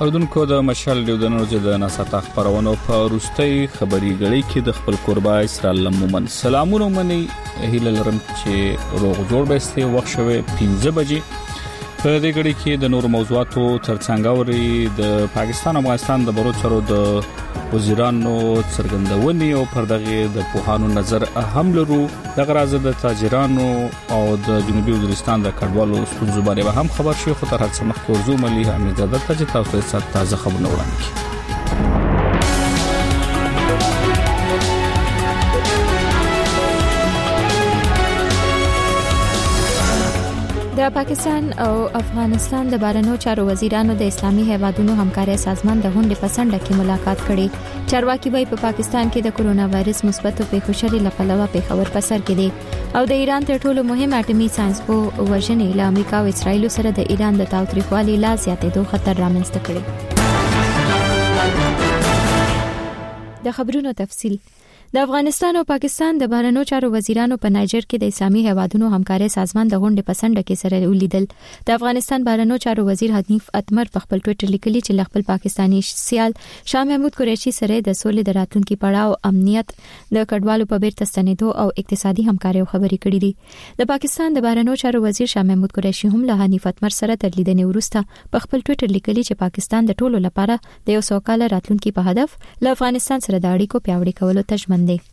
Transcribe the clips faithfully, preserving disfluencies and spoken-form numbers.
اوردونکو د مشال ډیودنو د ناسا خبرونو په وروستي خبري غړي کې د خپل قربا اسرائیل مومن سلامونه مني هیله لرم چې روغ جوړ به ستي وخت شوه پنځه بجې په دې غړي کې د نور موضوعاتو ترڅنګ اوري د پاکستان او افغانستان د بروچرو د وزیرانو څرګندونې او پر دغه د پوهانو نظر هم لرو د غرازه د تاجرانو او د جنوبي وزیرستان د کډوالو ستونزو باندې هم خبر شي خو تر هڅه مخکې ورزو ملي امنیت ته تاسو ته تازه خبرونه وړاندې کړو. د پاکستان او افغانستان د بهرنیو چارو وزیرانو د اسلامي هیوادونو همکارۍ سازمان د غونډې په سنډه کې ملاقات کړي. چارواکي به په پاکستان کې د کرونا وایرس مثبتو پیښو شری لپاره په خبر په سر کې دي او د ایران تر ټولو مهم اټومي ساينس په وژنې له امریکا او اسرایل سره د ایران د تاوتریخوالي لا زیاتېدو خطر رامنځته کړي. د خبرونو تفصیل د افغانستان او پاکستان د بهرنیو چارو وزیرانو په نایجر کې د اسلامي هیوادونو همکارۍ سازمان د غونډې په سنډه کې سره ولیدل. د افغانستان بهرنیو چارو وزیر حنیف اتمر په خپل ټوئیټر لیکلي چې خپل پاکستانی سیال شاه محمود قریشي سره د سولې د راتلونکو پړاو امنیت د کډوالو په بیرته ستنېدو او اقتصادي همکارۍ خبرې کړې دي. د پاکستان د بهرنیو چارو وزیر شاه محمود قریشي هم له حنیف اتمر سره تر لیدنې وروسته په خپل ټوئیټر لیکلي چې پاکستان د ټولو لپاره د یو سوکاله راتلونکو په هدف له افغانستان سره د اړیکو پیاوړي کولو ته ژمن دي.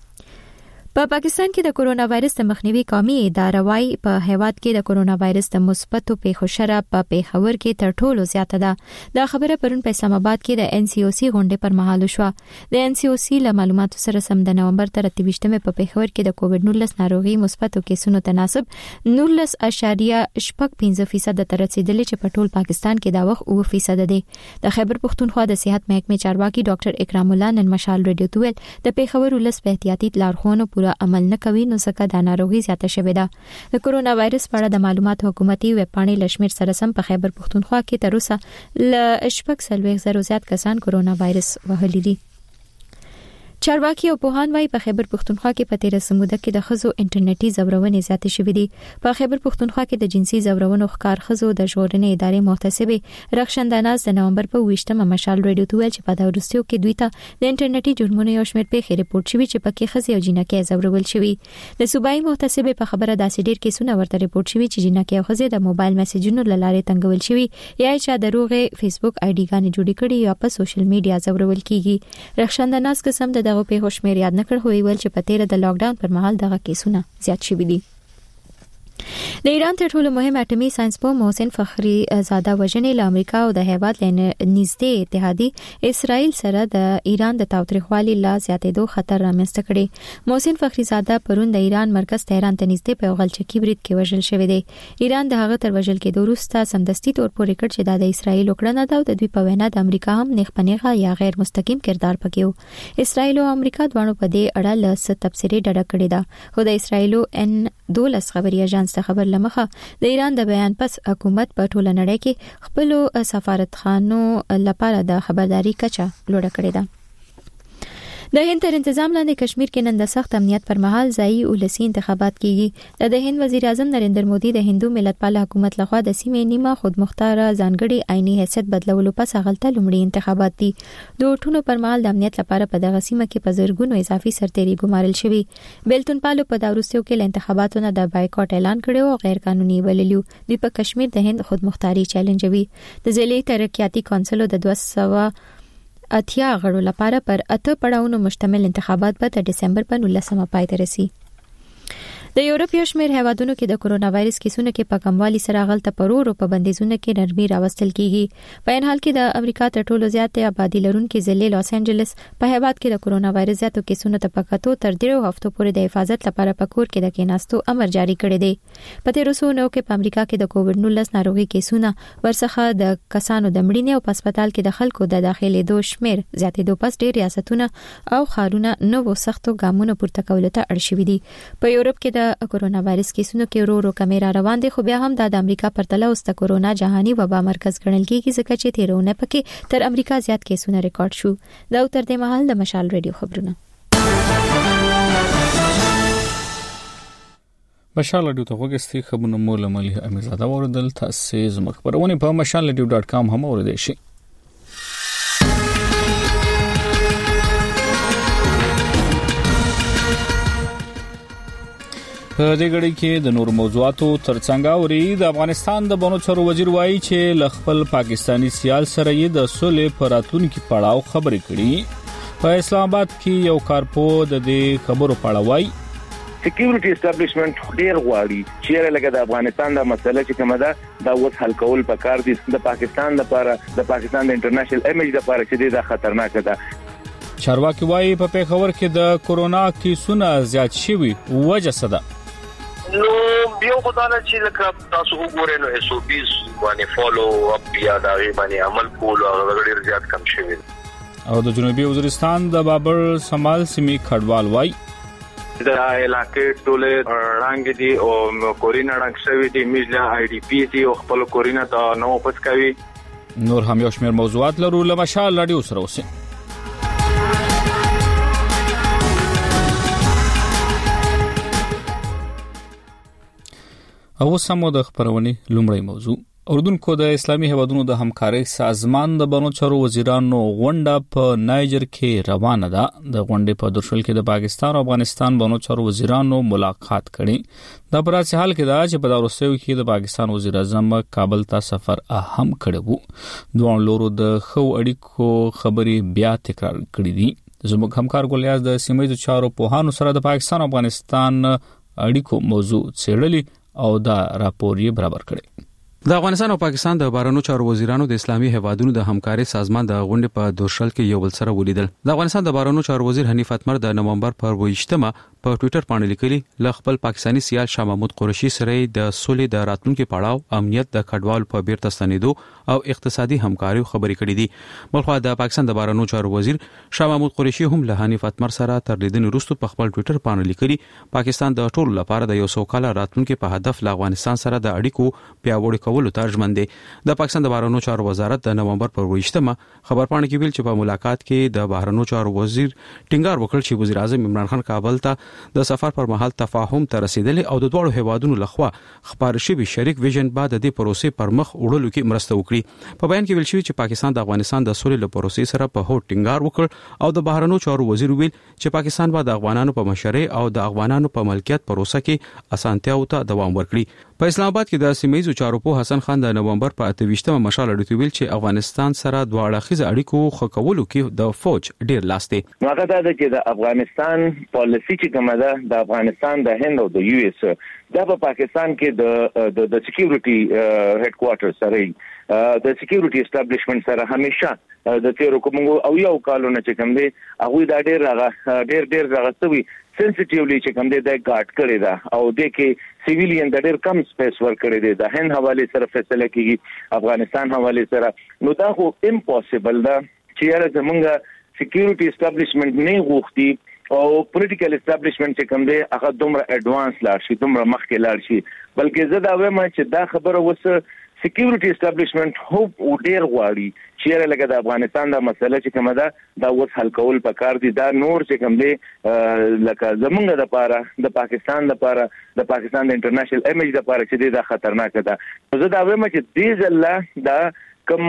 په پاکستان کې د کرونا وایرس د مخنیوي قومي اداره وايي په هیواد کې د کرونا وایرس د مثبتو پیښو شره په پیښور کې تر ټولو زیاته ده. دا خبره پرون په اسلام آباد کې د ان سی او سی غونډې پر مهال شو. د ان سی او سی له معلوماتو سره سم د نومبر تر اتهشتمه په پیښور کې د کووډ نولس ناروغي مثبتو کیسونو تناسب نولس اعشاریه شپږ پنځه فیصد ته رسیدلی چې په ټول پاکستان کې دا وخت اوه فیصد دی. د خیبر پختونخوا د صحت محکمې چارواکي ډاکټر اکرام الله نن مشال ریډیو ته ویل د پیښور ولس په احتیاطي لارښوونو پوره عمل نه کوي نو څنګه د ناروغي زیاته شوې ده. د کرونا وایرس په اړه د معلوماتو حکومتي ویب پاڼې لشمیر سره سم په خیبر پختونخوا کې تر اوسه ل شپږ سلوي زرو زیات کسان کرونا وایرس وهلي دي. چارواکي او پوهان وايي په خیبر پختونخوا کې په تیر سموده کې د خزو انټرنیټي زورونې زیاتې شوې دي. په خیبر پختونخوا کې د جنسي زورونو ښکار خزو د ژغورنې ادارې محتسبه رخصنداناز د نومبر په ویشتمه مشال ریډیو ته ویل چې په دا وروستیو کې دوی ته د انټرنیټي جرمونو یو شمېر پیښې ریپورت شوي چې پکې خزي او جنکې زورول شوي. د صوبایي محتسبه په خبره داسې ډیر کیسونه ورته ریپورت شوي چې جنکې او خزي د موبایل میسجونو لاره تنګول شوي یا چې دروغه فیسبوک آی ډی ګانې جوړې کړي یا په سوشل میډیا زورول کیږي. رخصنداناز قسم د دغه پیښو شمیر یاد نکړ خو ویل چې په تیر د لاک ډاون پر مهال دغه کیسونه زیات شوي دي. د ایران تر ټولو مهم اټومي ساينس په محسن فخری زاده وژنې له امریکا او د هیواد نږدې اتحادی اسرائیل سره د ایران د تاوتریخوالي لا زیاتېدو خطر رامنځته کړي. محسن فخری زاده پرون د ایران مرکز تهران ته نږدې په غلچکی برید کې وژل شوی دی. ایران د هغه تر وژل کېدو وروسته سمدستي تور پورې کړ چې د اسرائیل وکړنه ده او د دوی په وینا د امریکا هم نېغ پنیغه یا غیر مستقیم کردار پکې و. اسرائیل او امریکا دواړو په دې اړه له څه تبصرې ډډه کړې ده خو د اسرائیل ان دولس خبري اژانس ته خبر لمخه د ایران د بیان پس حکومت په ټوله نړۍ کې خپل سفارتخانو لپاره د خبرداري کچه لوړه کړې ده. د هند تر انتظام لاندې کشمیر کې نن د سخت امنیت پر مهال ځایي ولسی انتخابات کیږي. د هند وزیر اعظم نریندر مودي د هندو ملت پال حکومت لخوا د سیمې نیمه خودمختار ځانګړي آئینی حیثیت بدلولو پس هغلته لومړی انتخابات دي. د وټونو پر مهال د امنیت لپاره په دغه سیمه کې په زرګونو اضافي سرتېري ګمارل شوي. بیلتون پالو په داروستیو کې ل انتخاباتو نه د بایکاټ اعلان کړي او غیر قانوني ولیلو دوی په کشمیر د هند خودمختاري چیلنجوي. د ضلعي ترقیاتي کونسل د دوه سوه اتیا غړو لپاره پر اته پړاوونو مشتمل انتخابات به د ډسمبر په نولسمه پای ته رسي. د یورپ یو شمېر هیوادونو کې د کرونا وایرس کیسونو کې په کموالي سره غلطه پرورو په بندیزونو کې نرمي راوستل کیږي. په ان حال کې د امریکا تر ټولو زیات آبادی لرونکي ضلع لاس انجلس په هیواد کې د کرونا وایرس زیاتو کیسونو ته پکاتو تر ډیرو هفتو پورې د حفاظت لپاره په کور کې د کېناستو امر جاری کړی دی. په تیر څو نو کې په امریکا کې د کووډ نولس ناروغي کیسونه ورڅخه د کسانو د مړینې او په هسپتال کې د خلکو د داخليدو شمیر زیاتېدو پس ډیر ریاستونه او ښارونه نوو سختو ګامونو پورته کولو ته اړ شوي دي. په یورپ کې د کرونا وایرس کیسونو کې ورو ورو کمی را روان دي خو بیا هم د امریکا پرتله اوس د کرونا جهاني وبا مرکز ګڼل کېږي ځکه چې تیرونه پکې تر امریکا زیات کیسونه ریکارډ شو. دا تر دې مهال د مشال ریډیو خبرونه. مشال ریډیو ته وګورئ خبرونه مول ملي امیرزاده اوردل تاسو زموږ خبرونه په مشال ریډیو ډاټ کام هم اوریدئ شئ. په دې غړي کې د نور موضوعاتو ترڅنګ اوري د افغانستان د بانو چارو وزیر وایي چې ل خپل پاکستانی سیال سره یې د صلح پر راتلونکي پړاو خبرې کړي. په اسلام آباد کې یو کارپو د دې خبرو پړاوای سکیورټي اسټابلیشمنت ډیر غواړي چې لکه د افغانستان د مسله چې کومه ده دا اوس حل کول پکار دي د پاکستان لپاره د پاکستان د انټرنیشنل ایمیج لپاره چې دا خطرناک ده. چارواکي وایي په پیښور کې د کورونا کیسونه زیات شوي وجه څه ده؟ نو یو خدانه چې لکه تاسو وګورئ نو اس او پیز باندې فالو اپ یا دا باندې عمل کول او ډیر زیات کم شوی. او د جنوبي وزیرستان د بابر سمال سیمې کډوال وایي د علاقې ټوله رنګ دي او کورینا رنګ شوی دي میجلا آی ډی پی دي او خپل کورینا ته نو واپس کوي. نور هم یو شمېر موضوعات لرو لمشال رادیو سره اوسئ. او سمو د خبرونې لومړی موضوع اردوونکو د اسلامي هیوادونو د همکارۍ سازمان د بانو چارو وزیرانو غونډه په نایجر کې روانه ده. د غونډې په درشل کې د پاکستان او افغانستان بانو چارو وزیرانو ملاقات کړي. د پراسي حال کې دا چې په داروسیو کې د پاکستان وزیر اعظم کابل ته سفر اهم کړی وو. دوه لورو د خو اړیکو خبرې بیا تکرار کړې دي. زموږ همکار ګولیاز د سیمې چارو په هانو سره د پاکستان او افغانستان اړیکو موضوع څېړلې او دا راپور یې برابر کړی. د افغانستان او پاکستان د بهرنیو چارو وزیرانو د اسلامي هیوادونو د همکارۍ سازمان د غونډې په دورشل کې یو بل سره ولیدل. د افغانستان د بهرنیو چارو وزیر حنیف اتمر د نومبر پر ویشتمه په ټوئیټر باندې لیکلي ل خپل پاکستانی سیال شاه محمود قریشي سره د صلح د راتلونکو پړاو، امنیت، د کډوال په بیرته ستنېدو او اقتصادي همکاري خبرې کړې دي. بلخو د پاکستان د بهرنیو چارو وزیر شاه محمود قریشي هم له حنیف اتمر سره تر لیدنې وروسته په خپل ټوئیټر باندې لیکلي پاکستان د ټولو لپاره د یو سوکاله راتلونکو په هدف له افغانستان سره د اړیکو پیاوړي کولو ته ژمن دي. د پاکستان د بهرنیو چارو وزارت د نومبر پر ویشتمه خبرپاڼه کې ویل چې په ملاقات کې د بهرنیو چارو وزیر ټینګار وکړ چې وزیر اعظم عمران خان کابل ته د سفر پر مهال تفاهم ته رسیدلی او د دوه هیوادونو لخوا خبر شوی شریک ویژن بعد د دې پروسې پر مخ وړلو کې مرسته وکړي. په بیان کې ویل شوی چې پاکستان د افغانستان د سولې لپاره پروسې سره په هو ټینګار وکړ او د بهرنیو چارو وزیر ویل چې پاکستان به د افغانانو په مشرۍ او د افغانانو په ملکیت پروسه کې اسانتیاو ته دوام ورکړي. په اسلام آباد کې د سیمایي چارو په حسن خان د نومبر په اته ویشتمه مشال اړیکو ویل چې افغانستان سره دوه اړخیزه اړیکو خکولو کې د فوج ډیر لاس دی. نو هغه دا چې د افغانستان پالیسی چې کومه ده د افغانستان د هند او د یو اس دا په پاکستان کې د د سکیورټي هډ کوارټر سره د سکیورټي اسټابلیشمنت سره همیشه د تیرو کوم او یو کالونه چې کوم دی هغه دا ډیر ډیر ډیر راغستوي سنسټیولی چې کوم دی د ګارد کړی دا او د کې سیویلین د ډیر کم سپیس ور کړی دی د هند حواله سره فیصله کیږي افغانستان حواله سره. نو دا خو امپوسیبل ده چې یاره زمونږ سکیورټي اسټابلیشمنت نه غوښتي او پولیټیکل اسټابلیشمنت چې کوم دی هغه دومره اډوانس لاړ شي دومره مخکې لاړ شي. بلکې زه دا وایم چې دا خبره وسه سکیورټي اسټابلیشمنت هو ډیر غواړي چې لکه د افغانستان د مسله چې کومه ده دا اوس حل کول پکار دي. دا نور چې کوم دی لکه زمونږ د لپاره د پاکستان لپاره د پاکستان د انټرنیشنل ایمیج لپاره چې دا خطرناک ده. زه دا وایم چې دې ځله دا کوم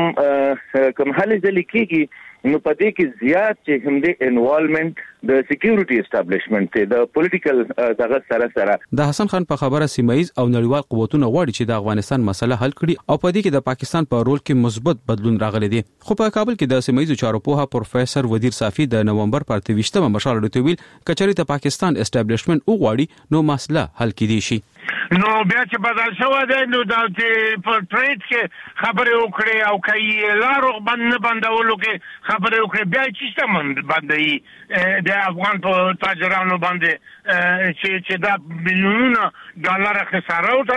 کوم حل ځل کېږي نو پدې کې زیات چې هم دی انوالومنت د سکیورټي اسټابلیشمنت د پولیټیکل دغه سره سره. د حسن خان په خبره سیمایي او نړیوال قوتونه غواړي چې د افغانستان مسله حل کړي او پدې کې د پاکستان په رول کې مثبت بدلون راغلی دی. خو په کابل کې د سیمایي چارو پوها پروفیسور ودیر صافي د نومبر پر اته ویشتمه مشال اړیکو کچري ته پاکستان اسټابلیشمنت وغواړي نو مسله حل کېدی شي. نو بیا چې بدل شو دی نو دا چې په ټریډ کې خبرې وکړي او کوي لارو باندې بندولو کې خبرې وکړي بیا چې څه باندې د افغان په تاجرانو باندې چې چې دا ملیونونه ډالر خساره او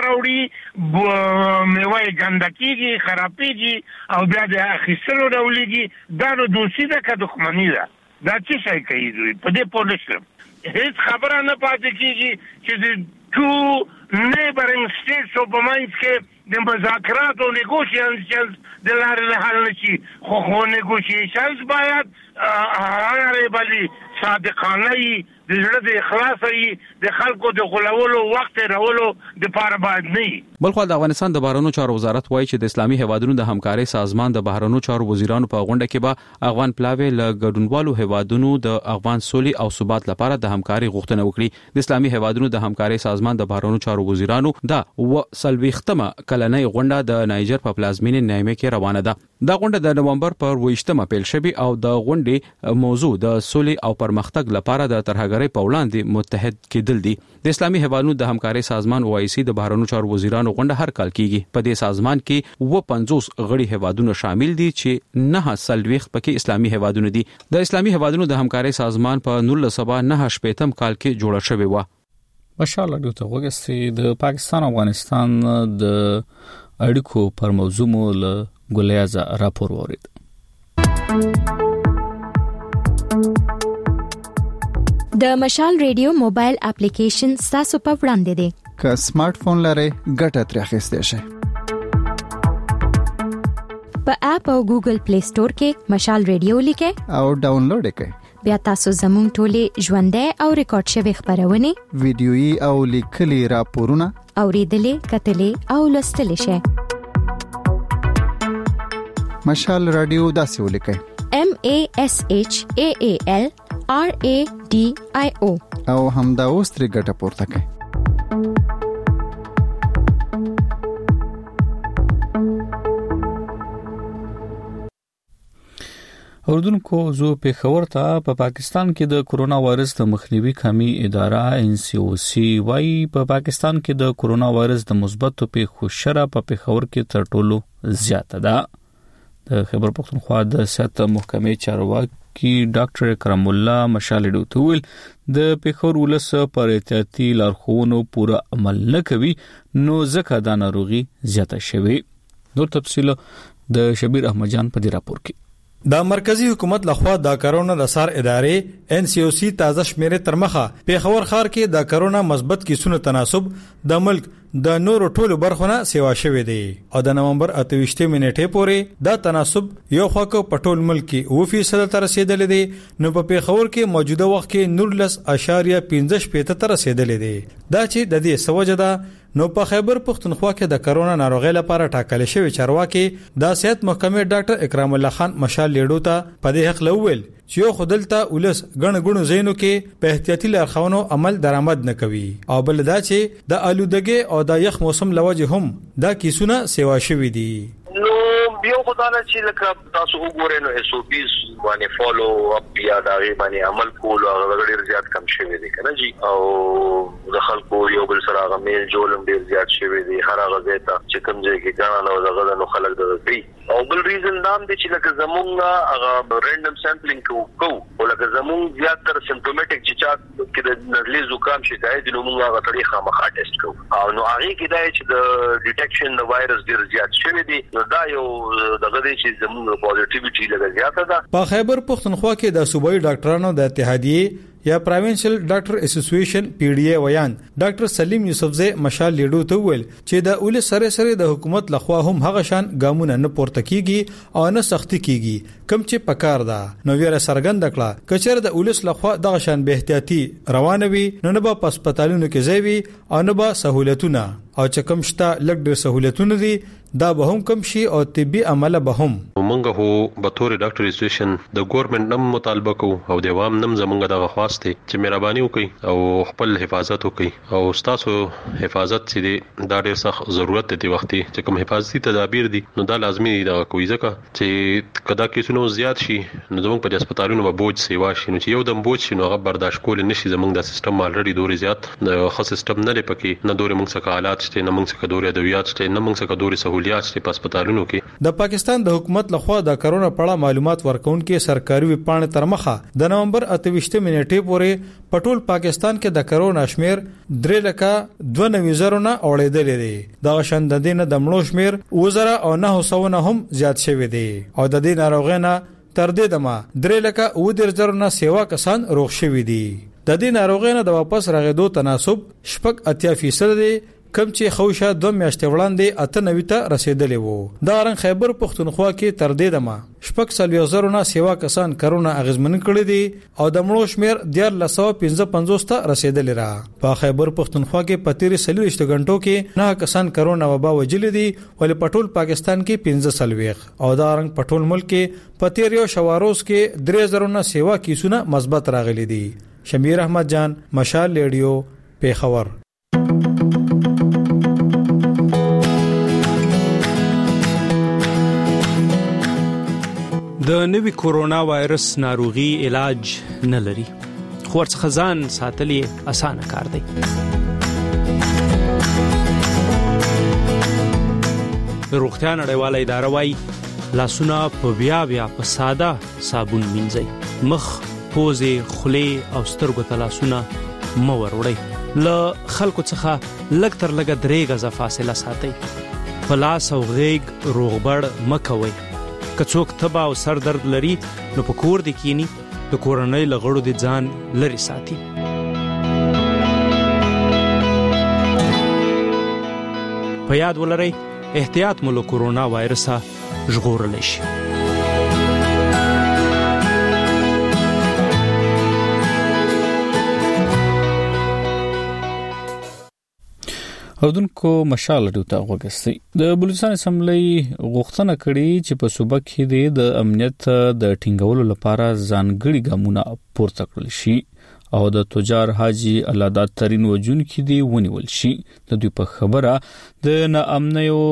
تراوړي میوه ګندکیږي خرابېږي او بیا د اخیستلو راولېږي دا نو دوسي ده که دښمني ده. دا څه شی کوي دوی په دې پوه نشم. هیڅ خبره نه پاتې کېږي چې د ټو نیبرینګ سټیټس په منځ کې د مذاکرات او نیګوشیشنز د لارې حل نشي خو خو نیګوشیشنز باید هغه بلی صادقانه وي د زړه د اخلاص وي د خلکو د غولولو وخت راولو د پاره باید نه. بلخو د افغانستان د بهرنیو چارو وزارت وایي چې د اسلامي هیوادونو د همکارۍ سازمان د بهرنیو چارو وزیرانو په غونډه کې به افغان پلاوی له ګډونوالو هیوادونو د افغان سولې او ثبات لپاره د همکارۍ غوښتنه وکړي. د اسلامي هیوادونو د همکارۍ سازمان د بهرنیو چارو وزیرانو د وسلويختمه کلنۍ غونډه د نایجر په پلازمینې نیامې کې روانه ده. دا غونډه د نومبر پر ویشتمه پیل شوې او د غونډې موضوع د سولې او پرمختګ لپاره د ترهګرۍ په وړاندې متحد کېدل دي. د اسلامي هیوادونو د همکارۍ سازمان او آی سی د بهرنیو چارو وزیرانو غونډه هر کال کیږي. په دې سازمان کې و پنځوس غړي هیوادونه شامل دي چې نه سلويخت پکې اسلامي هیوادونه دي. د اسلامي هیوادونو د همکارۍ سازمان په نولس سوه نه شپږم کال کې جوړ شوی و. ماشاءالله دوی ته وګورئ د پاکستان او افغانستان د اړیکو پر موضوع مول ګلیازا راپور ورید. د مشال ریډیو موبایل اپلیکیشن تاسو په وړاندې دی. که سمارټ فون لرئ ګټه ترې اخیستئ شئ. په اپ او ګوګل پلی سٹور کې مشال ریډیو لیکئ او ډاونلوډ کړئ. بیا تاسو زموږ ټولې ژوندۍ او ریکارډ شوی خبرونه ویډیويي او لیکلي راپورونه اوریدلې کتلې او لوستلې شئ. مشال رادیو داسې ولیکئ: M A S H A A L R A D I O او همدا اوس ترې ګټه پورته کړئ. اردوونکو زو پیښور ته په پا پاکستان کې د کورونا وایرس د مخنیوي قومي اداره ان سی او سی وايي په پا پاکستان کې د کورونا وایرس د مثبت پیښو شره په پیښور کې تر ټولو زیاته ده. د خیبر پختونخوا د صحت محکمې چارواکي ډاکټر کرم الله مشالډو تویل د پیښور ولس پر احتیاطي لارښوونو پوره عمل نه کوي نو ځکه دا ناروغي زیاته شوی. نور تفصیل د شبیر احمد جان په دې راپور کې. د مرکزی حکومت لخوا د کرونا د سار ادارې ان سی او سی تازه شمیرې تر مخه پیښور ښار کې د کرونا مثبت کیسونو تناسب د ملک د نورو ټولو برخونه سیوا شوې دی او د نومبر اته ویشتمه نیټه پورې دا تناسب یو خواکو په ټول ملک کې اوه فیصد تر رسیدلې دی. نو په پیښور کې موجوده وخت کې نورلس اشاریه پنځه شپږ تر رسیدلې دی. دا چې د دې سوجه ده نو په خیبر پختونخوا کې د کرونا ناروغي لپاره ټاکل شوی چارواکي د صحت محکمې ډاکټر اکرام الله خان مشال لیډو ته په دې حق لوول چې یو خدلته ولس غن غنو زینو کې په احتیاطي لارښوونو عمل درآمد نه کوي او بل دا چې د آلودګي او د یخ موسم لوجه هم دا کیسونه سیوا شوی دي. نو بیا خدانه چې لکه تاسو وګورئ نو اس او پیز باندې فالو اپ یا دا باندې عمل کول او غړي زیات کم شوی دی کنه جی او د خلکو یو بل سره غمیل جوړم ډیر زیات شوی دی هر هغه ځای ته چې کوم ځای کې ګانا نو دغه نو خلک دغه او بل ریزن دام دي چې لکه زمونږ هغه رینډم سامپلینګ کو او لکه زمونږ زیات تر سمپټومټیک چې چا کې د نزلې زکام شکایت نو موږ هغه طریقه مخه ټیسټ کوو او نو هغه کې دا چې د ډیټیکشن د وایرس ډیر زیات شوی دی نو دا یو دغه دي چې زموږ پوزټیویټي لږه زیاته ده. په خیبر پختونخوا کې د صوبایي ډاکټرانو د اتحادیه یا پروینشل ډاکټر اسوسییشن پی ډی ای ویان ډاکټر سلیم یوسفزی مشال لیډو ته ویل چې د اول سره سره د حکومت لخوا هم هغه شان ګامونه نه پورته کیږي او نه سختي کیږي کم چې پکار ده. نو ویره سرګند کړه کچر د اولس لخوا دغه شان به احتیاطي روانوي نو نه په هسپتالونو کې ځوي او نه به سہولتونه او چې کوم شته لګ ډېر سہولتونه دي دا به هم کم شي او طبي عمله به هم. مونږ هو به تور ډاکټر اسوسییشن د ګورنمنت نم مطالبه کوو او د عوام نم زمونږ دغه خواسته چې مهرباني وکړي او خپل حفاظت وکړي او تاسو حفاظت چې دا ډېر سخت ضرورت دی وختي چې کوم حفاظتي تدابیر دي نو دا لازمي دي دا کوي ځکه چې کدا کیسونو زیات شي نو زمونږ په هسپتالونو به بوج سیوا شي نو چې یو دم بوج شي نو هغه برداشت کول نشي زمونږ د سیستم الریډي دوري زیات د خاص سیستم نه لري پکې نه دوري موږ څخه حالات شته نه موږ څخه دوري ادویات شته نه موږ څخه دوري سہولیات شته په هسپتالونو کې. د پاکستان د حکومت لخوا د کرونا په اړه معلومات ورکونکو سرکاري وپاڼې تر مخه د نومبر اته ویشتمه نیټه پورې په ټول پاکستان کې د کرونا شمیر درې لکه دوه نوي زره نه اوړېدل دي. د شند دینه د مړو شمیر وزره او نه سوونه هم زیات شوی دی او د دې ناروغانه تر دې دمه درې لکه و د زره نه سیوا کسان روغ شوی دي. د دې ناروغانه د واپس راغېدو تناسب شپږ اتیا فیصد دی کم چې خوشه دوه میاشتې وړاندې اته نوي ته رسیدلې وو. دا رنګ خیبر پښتونخوا کې تر دې دمه شپږ سلوي زرونه سیوا کسان کرونا اغیزمن کړی دي او د مړو شمیر ډیر لسو پنځه پنځوس ته رسیدلی را. په خیبر پښتونخوا کې په تیرې سلويشت غنټو کې نه کسان کرونا وبا وجل دي ولې پټول پاکستان کې پنځه سلويخ او دا رنګ پټول ملک کې په تیریو شواروز کې درې زرونه سیوا کیسونه مثبت راغلي دي. شمیر احمد جان، مشال ریډیو، پیښور. د نوي کورونا وایرس ناروغي علاج نه لري، خو ورڅخه ځان ساتل یې اسانه کار دی. روغتیا نړیواله اداره وايي لاسونه په بیا بیا په ساده صابون مینځئ، مخ، پوزې، خولې او سترګو ته لاسونه مه وروړئ. له خلکو څخه لږ تر لږه درې غزه فاصله ساتئ. په لاس او غېږ روغبړ مه کوئ. که څوک تبه او سر درد لري نو په کور دی کینی، د کورنۍ له غړو د ځان لري ساتي. په یاد ولرئ احتیاط مو له کورونا وایرسه ژغورلی شي. اودونکو مشال ډوتا وګستي. د بلوچستان اسمبلی غوښتنه کړې چې په صوبه کې د امنیت د ټینګولو لپاره ځانګړي ګامونه پورته کړل شي او د تجار حاجی علادات ترين وجون کې دی ونیول شي. د دوی په خبره د ناامنیو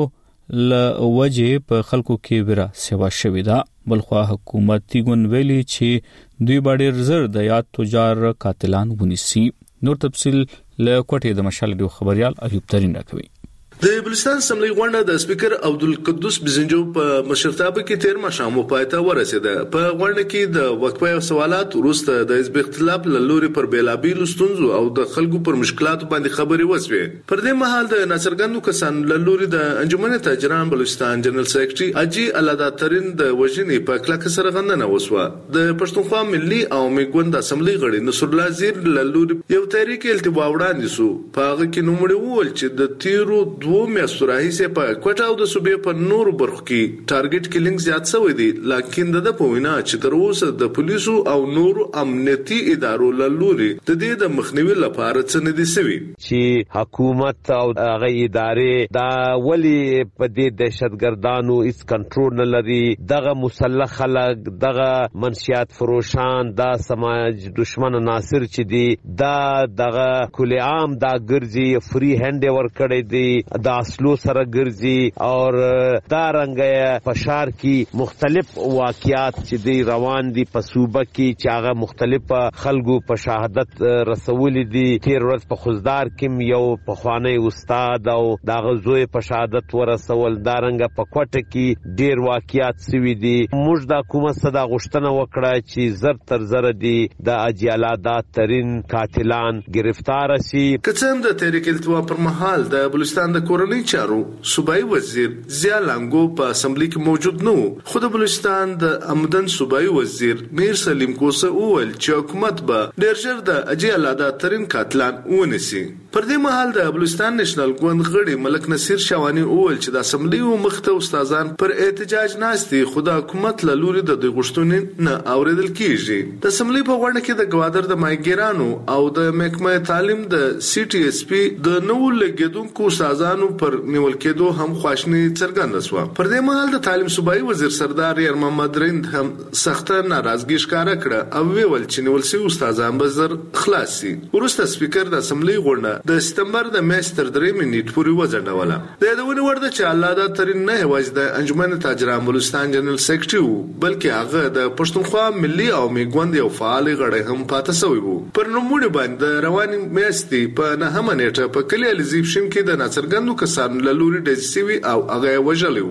ل وجه په خلکو کې ورا سیوا شوې ده. بلخوا حکومتي ګوند ویلي چې دوی باندې زر د یاد تجار قاتلان ونیسي. نور تفصيل له کوټې د مشال ډیو خبريال ایوب ترين راکوي. د بلوچستان اسمبلی غونډه د سپیکر عبدالقدوس بزنجو په مشرتابه کې تیر ماښام پایته ورسېده. په غونډه کې د وقفه او سوالات وروسته د حزب اختلاف لوري پر بیلابیل ستونزو او د خلکو پر مشکلاتو باندې خبرې وسوې. پر دې مهال د ناصرګندو کسان لوري د انجمن تاجران بلوچستان جنرال سیکریټري حاجی علادات ترين د وژنې په کلکه سره غندنه وسوه. د پښتونخوا ملي او میګوند اسمبلی غړي نصر الله زیر لوري یو تحریک التوا وړاندې سو. په هغه کې نوموړي وویل چې د تیرو دوه میاشتو راهیسې په کوټه او د صوبې په نورو برخو کې ټارګټ کیلینګ زیات شوی دی. لکه د په وینا چې تر اوسه د پولیسو او نورو امنیتي ادارو له لوري د دې د مخنیوي لپاره څه نه دي شوی چې حکومت او هغه ادارې دا ولی په دې دهشتګردانو هیڅ کنټرول نه لري. دغه مسلح خلک، دغه منشیات فروشان، دا سماج دشمن عناصر چې دي دا دغه کلی عام دا ګرځي فری هند ور کړی دی، دا اصلو سره ګرځي اور دا رنګه پشار کی مختلف واقعات چې دی روان دي په صوبه کې چې هغه مختلف خلکو په شهادت رسول دي. تیر ورځ په خوزدار کې یو پخوانی استاد او دا غزوی په شهادت ورسول. دا رنګه په کوټه کې ډیر واقعات سوي دي. موږ د حکومت صدا غوښتنه وکړه چې زر تر زر دي د اجیالادات ترين قاتلان گرفتار شي. کڅم د تحریک التوا پر مهال د بلوچستان د کورنۍ چارو صوبایي وزیر ضیا لانګو په اسمبلی کې موجود نه و. خو د بلوچستان د آمدن صوبایي وزیر میر سلیم کوسه وویل چې حکومت به ډیر ژر د اجي علادات ترين قاتلان ونیسي. پر دې مهال د بلوچستان نېشنل ګوند غړي ملک نصیر شوانی وویل چې د اسمبلی مخته استادان پر احتجاج ناشتي خو د حکومت له لوري د دوی غوښتنې نه اوریدل کیږي. د اسمبلی په غونډه کې د ګوادر د مایګرانو او د محکمه تعلیم د سی ټي اس پی د نو لګیدونکو استادانو پر نیول کېدو هم خواشنی څرګنده شوه. پر دې مهال د تعلیم صوبایي وزیر سردار یار محمد رند هم سخته ناراضګي ښکاره کړه او ویل چې نیول شوي استادان به زر خلاص شي. وروسته سپیکر د اسمبلی غونډه د سپتمبر د میاشتې تر درېیمې نیټې پورې وځنډوله. د یادونې وړ ده چې علادات ترين نه یوازې د انجمن تاجران بلوچستان جنرال سیکریټري وو بلکې هغه د پښتونخوا ملي او میګوند یو فعال غړی هم پاتې شوی وو. پر نوموړي باندې د روانې میاشتې په نهمه نیټه په کلي الزیب شین کې د ناصرګندو کسانو له لوري ډزې شوي او هغه یې وژلی وو.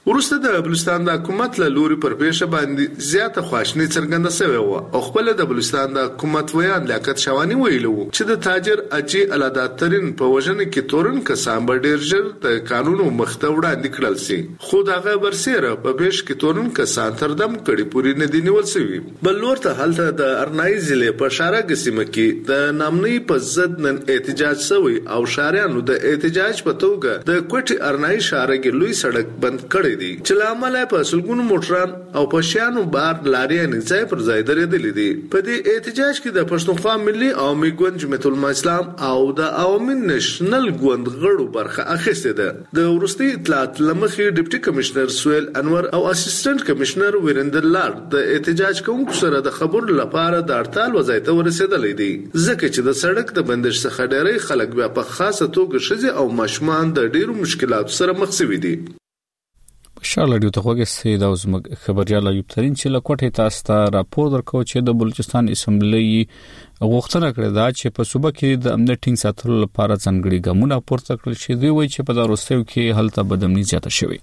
ورسته د بلوچستان د حکومت له لوري پر پیښه باندې زیاته خواشنی څرګنده شوې و او خپل د بلوچستان د حکومت ویان لیاقت شوانی ویلو چې د تاجر اجي علادات ترين په وژنه کې تورن کسان به ډیر ژر د قانونو مخته وړاندې کړل شي خو دغه برسره په پیښ کې تورن کسان تر دم کړي پوری نه دی نیول شوی بل لور ته حالت د ارنای ضلع په شارګ سیمه کې د نامنۍ په ضد نن احتجاج شوی او شاریانو د احتجاج په توګه د کوټي ارنای شارګ لوی سړک بند کړی دی چې لامل په سلګونو موټران او په شیانو بار لارې نه ځای پر ځای درېدلې دي په دې احتجاج کې د پښتونخوا ملي عوامي ګوند جمعیت الاسلام او د عوامي نېشنل ګوند غړو برخه اخیسته ده د ورستي اطلاعات لمخې ډیپټي کمشنر سویل انور او اسسټنټ کمشنر ویرندر لار د احتجاج کوونکو سره د خبرو لپاره د اړتال وضعیت ورسېدلې دي ځکه چې د سړک د بندش څخه ډېری خلک بیا په خاصه توګه شذ او ماشومان د ډېرو مشکلاتو سره مخ شوي دي شارل ډیو ته خوګه سید او زموږ خبريال ایوب ترين چې لکوټه تاسو ته راپور درکو چې د بلوچستان اسمبلی غوښتنه کړې ده چې په صوبه کې د امنیت ټینګ ساتلو لپاره ځانګړي ګامونه پورته کړل شي دوی وایي چې په داروستیو کې هلته بدامني زیاته شوې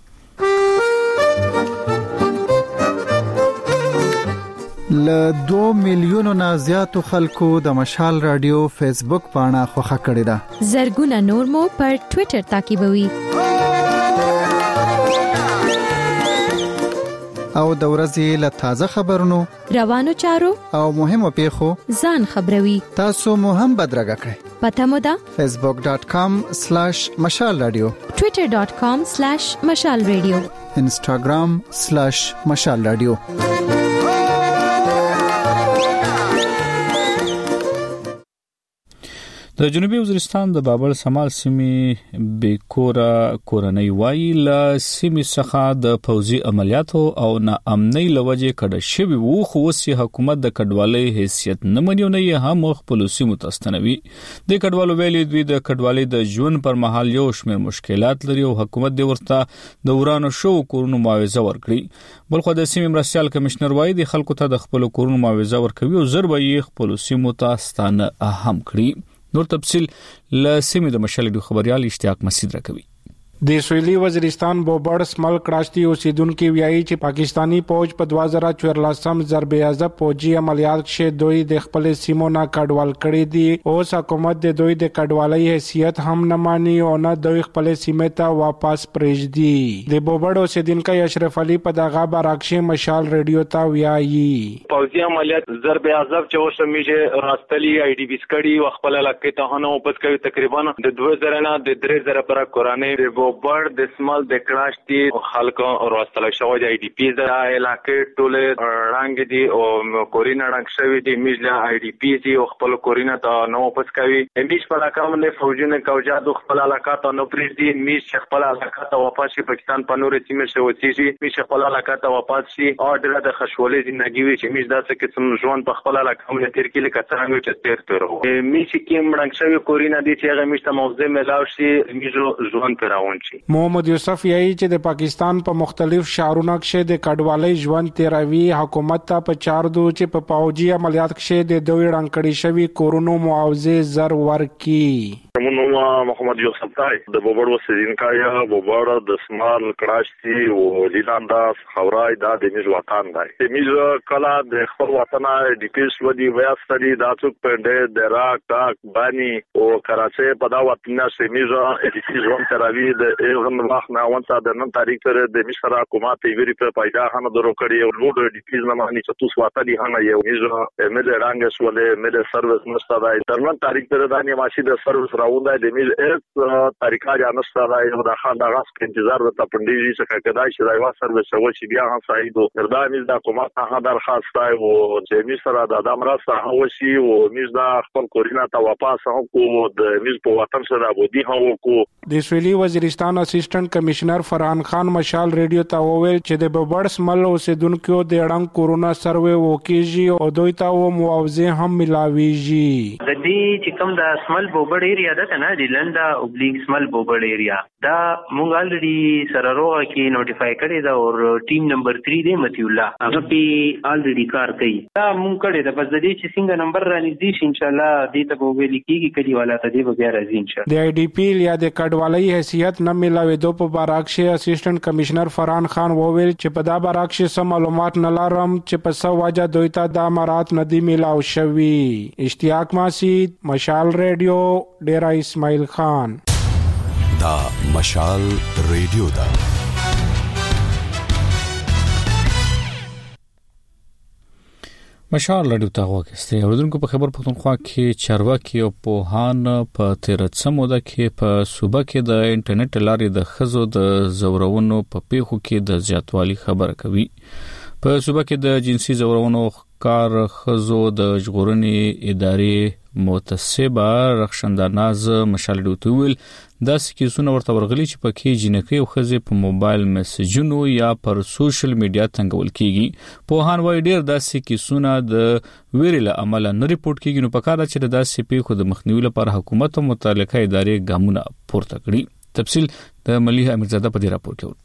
ل دوه میلیونو نه زیاتو خلکو د مشال رادیو فیسبوک پاڼه خوښه کړې ده زرګونه نور مو پر ټوئیټر تعقیبوي او د ورځې له تازه خبرونو روانو چارو او مهمو پیښو ځان خبروي تاسو مو هم بدرګه کړئ پته مو ده facebook dot com slash mashal radio twitter dot com slash mashal radio instagram slash mashal radio د جنوبي وزیرستان د بابل سمال سیمې بیکورا کورنۍ وایي له سیمې څخه د فوزي عملیاتو او ناامنۍ لوجې کډه شوی وو خو وسې حکومت د کډوالۍ حیثیت نه مني نه هم خپل سیمو تستنوي د کډوالو ویلي دوی د کډوالۍ د ژوند پر مهال یو شمېر مشکلات لري او حکومت د ورته د ورانو شو کورونو معاوضه ورکړي بلخو د سیمې مرستيال کمشنر وایي د خلکو ته د خپل کورونو معاوضه ورکوي او ضروري خپل سیمو ته ستانه اهم کړي نور تفصيل ل سیمې د مشال ډیو خبريال اشتیاق مسعود راکوي د سویلي وزیرستان بوبړ سمل کړاشتي اوسیدونکو ویایي چې پاکستانی فوج په دوه زره چورلسم ضرب اعظم فوجي عملیات کې دوی د خپل سیمو نه کډوال کړي دي او حکومت د دوی د کډوالۍ حیثیت هم نه ماني او نه دوی خپل سیمه ته واپس پرېږدي د بوبړ اوسیدونکو اشرف علي په دغه برعکس مشال رادیو ته ویایي فوجي عملیات ضرب اعظم چې اوسمېږي راستلي آی ډي بي سکړي او خپل علاقې ته نه واپس کوي تقریبا د دوه زره نه د درې زره پر قرانه بر د سمال د کړاشتي خلکو راستل شوی د ای ډي پی د علاقې ټوله رنګ دي او کورینا رنګ شوی دي میجلا ای ډي پی دي او خپل کورینا ته نو واپس کوي امیش په علاقه باندې فوجونه کوجاد خپل علاقه ته نو پریږدي میش خپل علاقه ته واپس شي پاکستان په نور سیمه شو وسیږي میش خپل علاقه ته واپس شي او ډېر د خشولې ژوندۍ وي چې میش داسې قسم ژوند په خپل علاقه باندې تیر کې لکه څنګه چې تیر تر میش کې رنګ شوی کورینا دي چې هغه میش ته موضوع ملاو شي میجو ژوند پراون شي محمد یوسف یای چې د پاکستان په مختلف شهرونو کې د کډوالۍ ژوند تیروي حکومت ته په چار دو چې په پاوجي عملیات کې د دوی رنګړی شوی کورونو معاوضه زر ورکی مونږ محمد یوسف تای د بوبړ وسیدینکایا بوبړ د سمال کړاشتي او لیلانداس خورای دا د میز وطن دی د میز کلا د خپل وطن د پیس ودی ویاستلی د څوک پنده د راک تاک بانی او کراچي په دا وطن کې میز د ژوند تراوی د ایغن وخت نه وانته د نن تاریخ سره د مصر حکومت ویری په پیدا هنه درو کړی او لوډ د پیس نه مانی چې تاسو وطن هنه یو میز مل رنګ سولې مل سرویس مستدای تر نن تاریخ سره د نیماشي د سرویس راوندای د میز اس طریقه یا مستدای او د خان د غاس انتظار د پندېږي چې کدای شي دا سرویس او چې بیا هم سعیدو دردا میز د حکومت هغه درخواست او چې میز سره د ادم راسته هو شي او میز د خپل کورینا ته واپس هم کو د میز په وطن سره بودی هم کو د سویلي وزیرستان اسسټنټ کمشنر فرحان خان مشال ریډیو ته وویل چې د ببړ سمل اوسیدونکو د اړم کورونا سروې وکیږي او دوی ته و معاوضه هم ملاويږي د دې چې کوم د سمل بوبړ ایریا ده کنه دا لیلندا اوبلیګ سمال بوبړ ایریا دا مونږ الریډي سره روغه کې نوټیفای کړی دا او ټیم نمبر تین دی متی الله هغه په الریډي کار کوي دا مونږ کړی دا پس د دې چې څنګه نمبر را نږدې شي ان شاء الله دې ته به ویل کېږي کدي والا ته دې به بیا راځي ان شاء الله د آی ډی پی یا د کډوالۍ حیثیت نه ملاوېدو په بارکشه اسسټنټ کمشنر فرحان خان وویل چې په دا بارکشه سم معلومات نه لرم چې په څه وجه دوی ته د امارات ندی ملاو شوی. اشتیاق ماسید، مشال ریډیو، ډیرا اسماعیل خان. دا مشال ریډیو دا مشال رادیو ته غوښتي اوردونکو په خبر پښتونخوا کې چارواکي او پوهان په تیرڅه موده کې په صوبه کې د انټرنیټ لارې د خزو د زورونو په پیښو کې د زیاتوالي خبره کوي. په صوبه کې د جنسي زورونو کار خزو د ژغورنې ادارې متسبه رخصنداناز مشال دوتویل دا سکیسونه ورته ورغلي چې پکې جنکې او خزې په موبایل میسجونو یا پر سوشل میډیا څنګهول کیږي. په هان وای ډیر دا سکیسونه د ویرل عمل نه ریپورت کیږي نو پکاره چې دا سپې خود مخنیوي لپاره حکومت او متعلقه ادارې ګامونه پورته کړي. تفصیل د مليحه امیرزاده په دې راپور کې.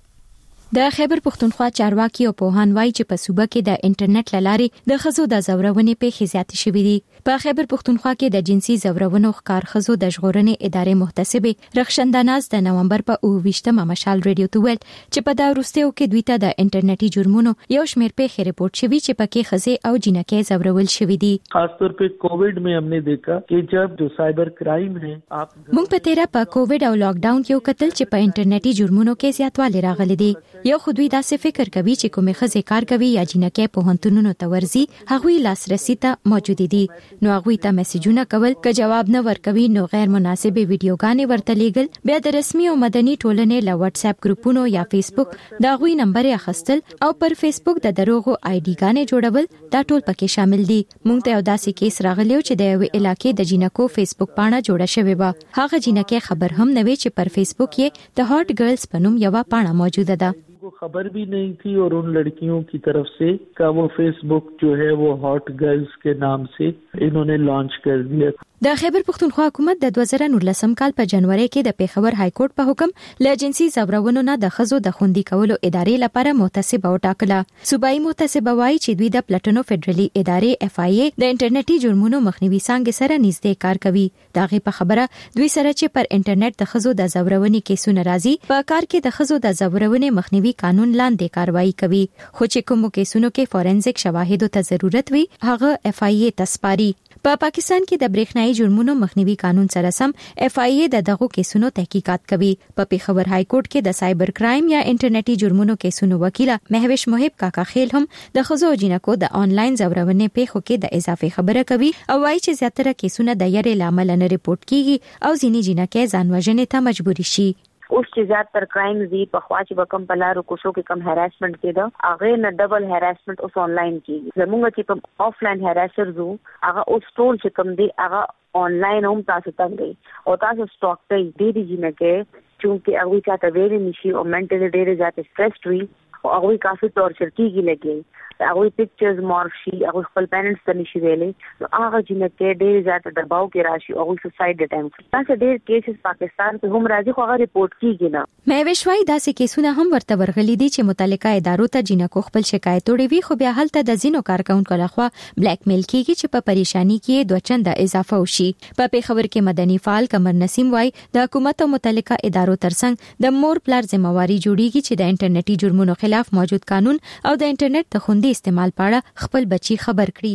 د خیبر پښتونخوا چارواکي او پوهان وایي چې په صوبه کې د انټرنیټ لارې د خزو د زورونې په خزياتي شوې دي. په خیبر پښتونخوا کې د جنسي زورونو ښکار خزو د ژغورنې ادارې محتسبه رخصنداناز د نومبر په اوويشتمه مشال ریډیو ته ویل چې په دا وروستیو کې دوی ته د انټرنیټي جرمونو یو شمېر په ریپورت شوی چې پکې خزې او جنکې زورول شوې دي. خاص طور په کووډ में हमने देखा कि जब जो cyber crime है आप موږ په تیرا په کووډ او لاک ډاون کې وکتل چې په انټرنیټي جرمونو کې زیاتوالی راغلي دي. یو خو دوی داسې فکر کوي چې کومه خزې کار کوي یا جنکې په هنتونونو ته ورزي هغوی لاسرسي ته موجود دي نو هغوی ته میسجونه کول که جواب نه ورکوي نو غیر مناسبه ویډیوګانې ورته لیږل بیا د رسمي او مدني ټولنې له واتس اپ ګروپونو یا فیسبوک دا غوي نمبر اخستل او پر فیسبوک د دروغو آی ډی ګانې جوړول دا ټول پکې شامل دي. موږ ته یو داسې کیس راغلیو چې د یو علاقې د جنکو فیسبوک پاڼه جوړه شوې و. هغه جنکې خبر هم نه وی چې پر فیسبوک یې د هاټ ګرلز په نوم یو پاڼه موجوده ده. को खबर भी नहीं थी और उन लड़कियों की तरफ से का वो फेसबुक जो है वो हॉट गर्ल्स के नाम से इन्होंने लॉन्च कर दिया. د خیبر پښتونخوا حکومت د دوه زره نولسم کال په جنوري کې د پیښور های کورټ په حکم له جنسي زورونو نه د خزو د خوندي کولو ادارې لپاره محتسبه وټاکله. صوبایي محتسبه وایي چې دوی د پلاتینو فدرالي ادارې اف آی ای د انټرنیټي جرمونو مخنیوي څنګه سره نږدې کار کوي. داغه په خبره دوی سره چې پر انټرنیټ د خزو د زورونې کیسونه راځي په کار کې د خزو د زورونې مخنیوي قانون لاندې کاروایی کوي خو چې کوم کیسونو کې فورنزیک شواهدو ته ضرورت وي هغه اف آی ای تسپاري. په پا پاکستان کې د برېښنايي جرمونو مخنیوي قانون سره سم اف آی ای د دغه کیسونو تحقیقات کوي. په پیښور های کورټ کې د سایبر کرایم یا انټرنیټي جرمونو کیسونو وکیل مهوش محب کاکا خیل هم د خزو جنکو د آنلاین زورونې پیښو کې د اضافه خبره کوي او وايي چې زیاتره کیسونه د یری لامل نه ریپورت کیږي او ځینې جنکې ځان وژنې ته مجبور شي. اوس چې زیاتره کرایم زی په خوا چې وکم پلارو کوشو کې کم هراسمنت کېده هغه نه ډبل هراسمنت اوس آنلاین کیږي. زموږ چې په آفلاین هراسر زو هغه اوس ټول چې کم دی هغه آنلاین هم تاسو ته دی او تاسو سټاک کوي د دې جنکه چې هغه چاته ویل نشي او منټل ډېر زیات سټرېسډ وي او هغه کافي ټورچر کیږي لګي هغه پکچرز مارشي هغه خپل پیرنټس ته نشي ویلې نو هغه جنکه ډېر زیات دباو کې راشي او سوساید اټمپټ تاسو ډېر کیسز پاکستان ته هم راځي خو هغه ریپورت کیږي نه. مې وشوي داسې کیسونه هم ورته ورغلي دي چې متعلقه ادارو ته جنکو خپل شکایت وړي وي خو بیا هلته د زینو کارکونکو لخوا بلیک میل کیږي چې په پریشانی کې دوه چنده اضافه وشي. په پیښور کې مدني فعال قمر نسیم وای د حکومت او متعلقه ادارو ترڅنګ د مور پلار ذمہواری جوړیږي چې د انټرنیټي جرمونو خلاف موجود قانون او د انټرنیټ د خوندي استعمال پاړه خپل بچي خبر کړي.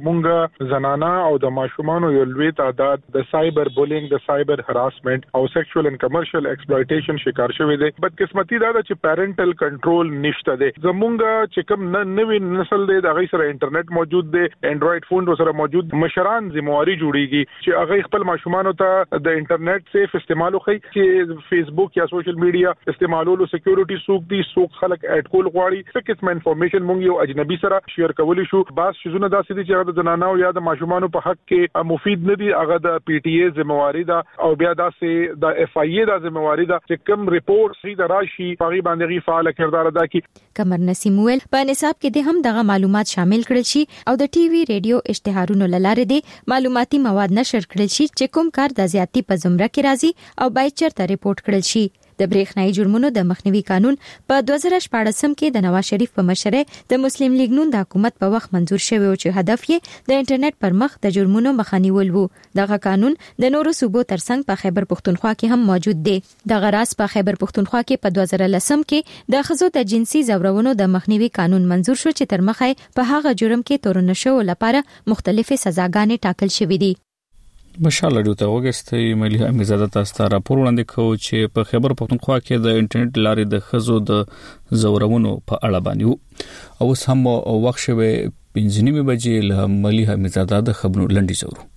زمونږ زنانا او د ماشومانو یو لوی تعداد د سایبر بولینګ د سایبر هراسمنت او سیکشوال اند کمرشل ایکسپلویټیشن شکار شوی دي. بدقسمتي دا چې پیرنټل کنټرول نشته دي. زمونږ چې کوم نوې نسل دی د هغه سره انټرنیټ موجود دی انډراید فون سره موجود مشران ذمہواری جوړیږي چې هغه خپل ماشومانو ته د انټرنیټ سیف استعمال وکړي چې فیسبوک یا سوشل میډیا استعمالولو سکیورټي سوق دي سوق خلک اډ کول غواړي څه قسم انفارمیشن مونږ یو اجنبي سره شیر کولی شو. باز شزونه داسې دي چې چې د زنانو یا د ماشومان په حق کې مفید نه دي هغه د پی ټی ای ذمہواری ده او بیا داسې د اف آی ای د ذمہواری ده چې کوم ریپورت سي د راشي پغي باندې غي فعال کردار ادا کوي. قمر نسیم ویل په نصاب کې د هم دغه معلومات شامل کړل شي او د ټي وي ریډیو اشتهارونو لاره دي معلوماتي مواد نشر کړل شي چې کوم کار د زیاتی په زمره کې راځي او باید چرته ریپورت کړل شي. د برېښنايي جرمونو د مخنیوي قانون په دوه زره شپږ کې د نواز شریف په مشرۍ د مسلم لیگ نون د حکومت په وخت منزور شوی او چې هدف یې د انټرنیټ پر مخ د جرمونو مخنیول وو. دغه قانون د نورو صوبو ترڅنګ په خیبر پښتونخوا کې هم موجود دی. دغه راز په خیبر پښتونخوا کې په دوه زره لسم کې د ښځو د جنسي زورونو د مخنیوي قانون منزور شو چې تر مخه په هغه جرم کې تورن شو لپاره مختلفې سزاګانې ټاکل شوې دي. مشال اړیو ته وګستې ملي امزاده تاسو ته راپور وړاندې کوي چې په خیبر پښتونخوا کې د انټرنیټ لارې د خزو د زورونو په اړه باندې او اوس هم وخت شوه پنځه نیمه بجې له ملي امزاده د خبرونو لنډي زورو.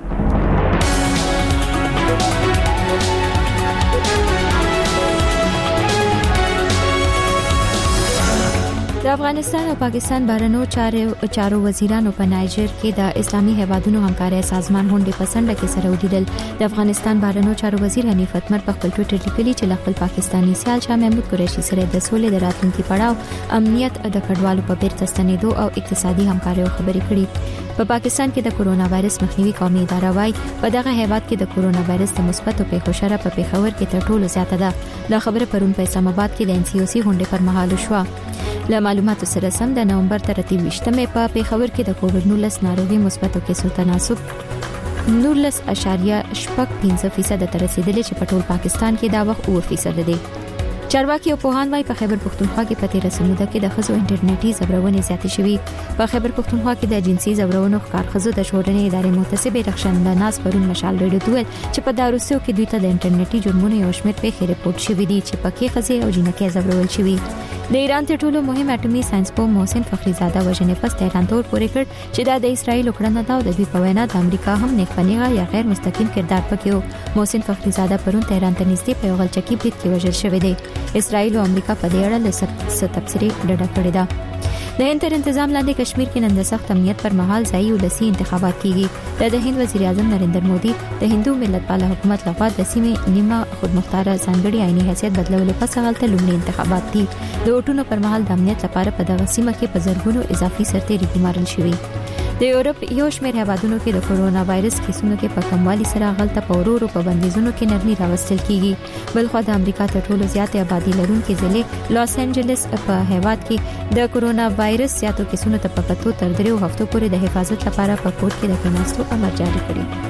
د افغانستان او پاکستان بهرنیو چارو چارو وزیرانو په نایجر کې د اسلامي هیوادونو همکاري سازمان غونډې په سنډه کې سره ولیدل. د افغانستان بهرنیو چارو وزیر حنیف اتمر په خپل ټوئیټر لیکلي چې خپل پاکستانی سیال شاه محمود قریشي سره د سولې د راتلونکي پړاو امنیت د کډوالو په بیرته ستنېدو او اقتصادي همکاري خبرې کړې. په پاکستان کې د کورونا وایرس مخنیوي قومي اداره وايي په دغه هیواد کې د کورونا وایرس د مثبتو پیښو شره په پیښور کې تر ټولو زیاته ده. دا خبره پرون په اسلام آباد کې د ان سی او سی غونډې پر مهال شوه. له معلوماتو سره سم د نومبر تر اتلسمه په پیښور کې د کووډ نولس ناروغي مثبتو کیسو تناسب نولس اشاریه شپږ پنځه فیصد ته رسیدلی چې په ټول پاکستان کې دا وخت اوه فیصد دی. چارواکي او پوهان وايي په خیبر پښتونخوا کې په تیر سموده کې د خزو انټرنیټي زبرونې زیاتې شوې. په خیبر پښتونخوا کې د جنسي زبرونو ښکار خزو د شورنې ادارې متسبه رخصنده ناز پرون مشال ریډیو ته چې په داروسو کې دوی ته د انټرنیټي جرمونو یو شمېر پیښې ریپورت شوې دي چې پکې خزې او جنکې زبرول شوې. د ایران تر ټولو مهم اټومي ساينسپوه محسن فخریزاده وژنې پس تهران تور پورې کړ چې دا د اسرایل کړنه ده او د دوی په وینا د امریکا هم نیکفنیغه یا غیر مستقیم کردار پکې وو. محسن فخریزاده پرون تهران ته نږدې په یو غلچکی برید کې وژل شوی دی. اسرایل او امریکا په دې اړه له ست تبصرې ډډه کړې ده. د هند تر تنظیم لاندې کشمیر کې نن د سخت امنیت پر مهال ځایي ولسی انتخابات کیږي. د هند وزیر اعظم نریندر مودي د هندو ملت پال حکومت لخوا د سیمې نیمه خودمختاره ځانګړي آئینی حیثیت بدلولو په سوال ته لومړي انتخابات دي. د وټونو پر مهال د امنیت لپاره په دغه سیمه کې په زرګونو اضافي سرتېري ګمارل شوي. د یورپ یو شمېر هیوادونو کې د کورونا وایرس کیسونو کې په کموالي سره غلطه پورورو په بندیزونو کې نرمي راوستل کیږي. بلخو د امریکا تر ټولو زیاتې آبادی لرونکي ضلع لاس انجلس په هیواد کې د کورونا وایرس زیاتو کیسونو ته په کتو تر دریو هفتو پورې د حفاظت لپاره په کور کې د کېناستو امر جاری کړی.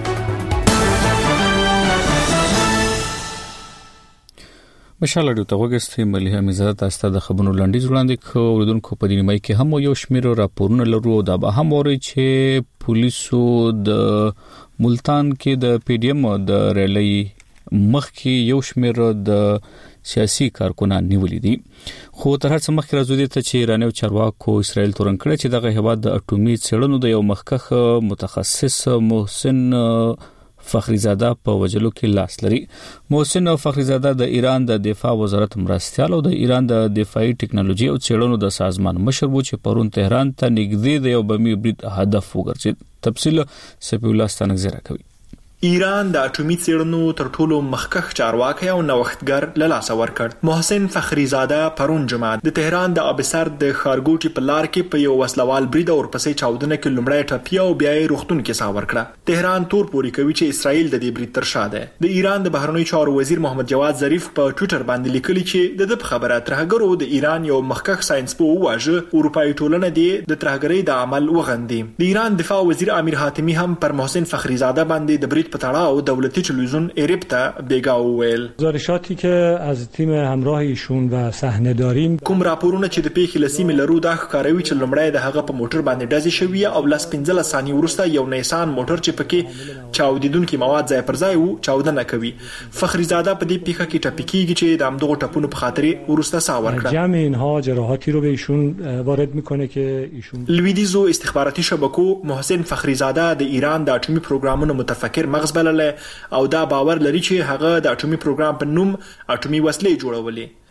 مشال اړیو ته وګستې ملي امزاده تاسو د خبرونو لنډیز وړاندې کوو. اوریدونکو په دې نیمه کې هم یو شمېر راپورونه لرو دا به هم اوري چې پولیسو د ملتان کې د پی ډی ایم د ریلی مخ کې یو شمېر د سیاسي کارکونان نیولې دي. خو تر هر څه مخکې راځو دي ته چې ایراني چارواکو اسرائیل تورن کړی چې دغه هیواد د اټومي څېړنو د یو مخکخ متخصص محسن فخریزاده په وجلو کې لاس لري. محسن فخریزاده د ایران د دفاع وزارت مرستيال او د ایران د دفاعي ټکنالوژي او څېړنو د سازمان مشر وو چې پرون تهران ته نږدې د یو بمي برید هدف وګرځید. تفصیل سپی الله ستانګ زیرا کوي. ایران د اټومي څېړنو تر ټولو مخکخ چارواکي او نوښتګر له لاسه ورکړ. محسن فخریزاده پرون جمعه د تهران د ابسر د خارګوټي په لار کې په یو وسلوال برید او ورپسې چاودنه کې لومړی ټپي او بیا یې روغتون کې ساه ورکړه. تهران تور پوري کوي چې اسرائیل د دې برید تر شا ده. د ایران د بهرنیو چارو وزیر محمد جواد ظریف په ټوئیټر باندې لیکلي چې د دې خبره ترهګرو د ایران یو مخکخ ساينسپوه واژه اروپאי ټولنه دی د ترهګرۍ د عمل وغندي. د ایران دفاع وزیر امیر حاتمی هم پر محسن فخریزاده باندې د برید په تړاو دولت تلویزیون ایرپتا بیگا ویل گزارشاتی که از تیم همراه ایشون و صحنه داریم کوم راپورونه چې د پیښې لسیمې لرو دا ښکاروي چې لومړی د هغه په موټر باندې ډزې شوې او لاس پنځه ثانیې وروسته یو نیسان موټر چې پکې چاودیدونکي مواد ځای پر ځای وو چاودنه کوي. فخریزاده په دې پیښه کې ټپي کیږي چې د همدغو ټپونو په خاطر ورسته ساه ورکړه. جمع اینها جراحاتی رو به ایشون وارد میکنه که ایشون لویدیزو استخباراتي شبکو محسن فخریزاده د ایران د اټومي پروګرامونو متفکر مغز بلله او دا باور لري چې هغه د اټومي پروګرام په نوم اټومي وسلې جوړولې.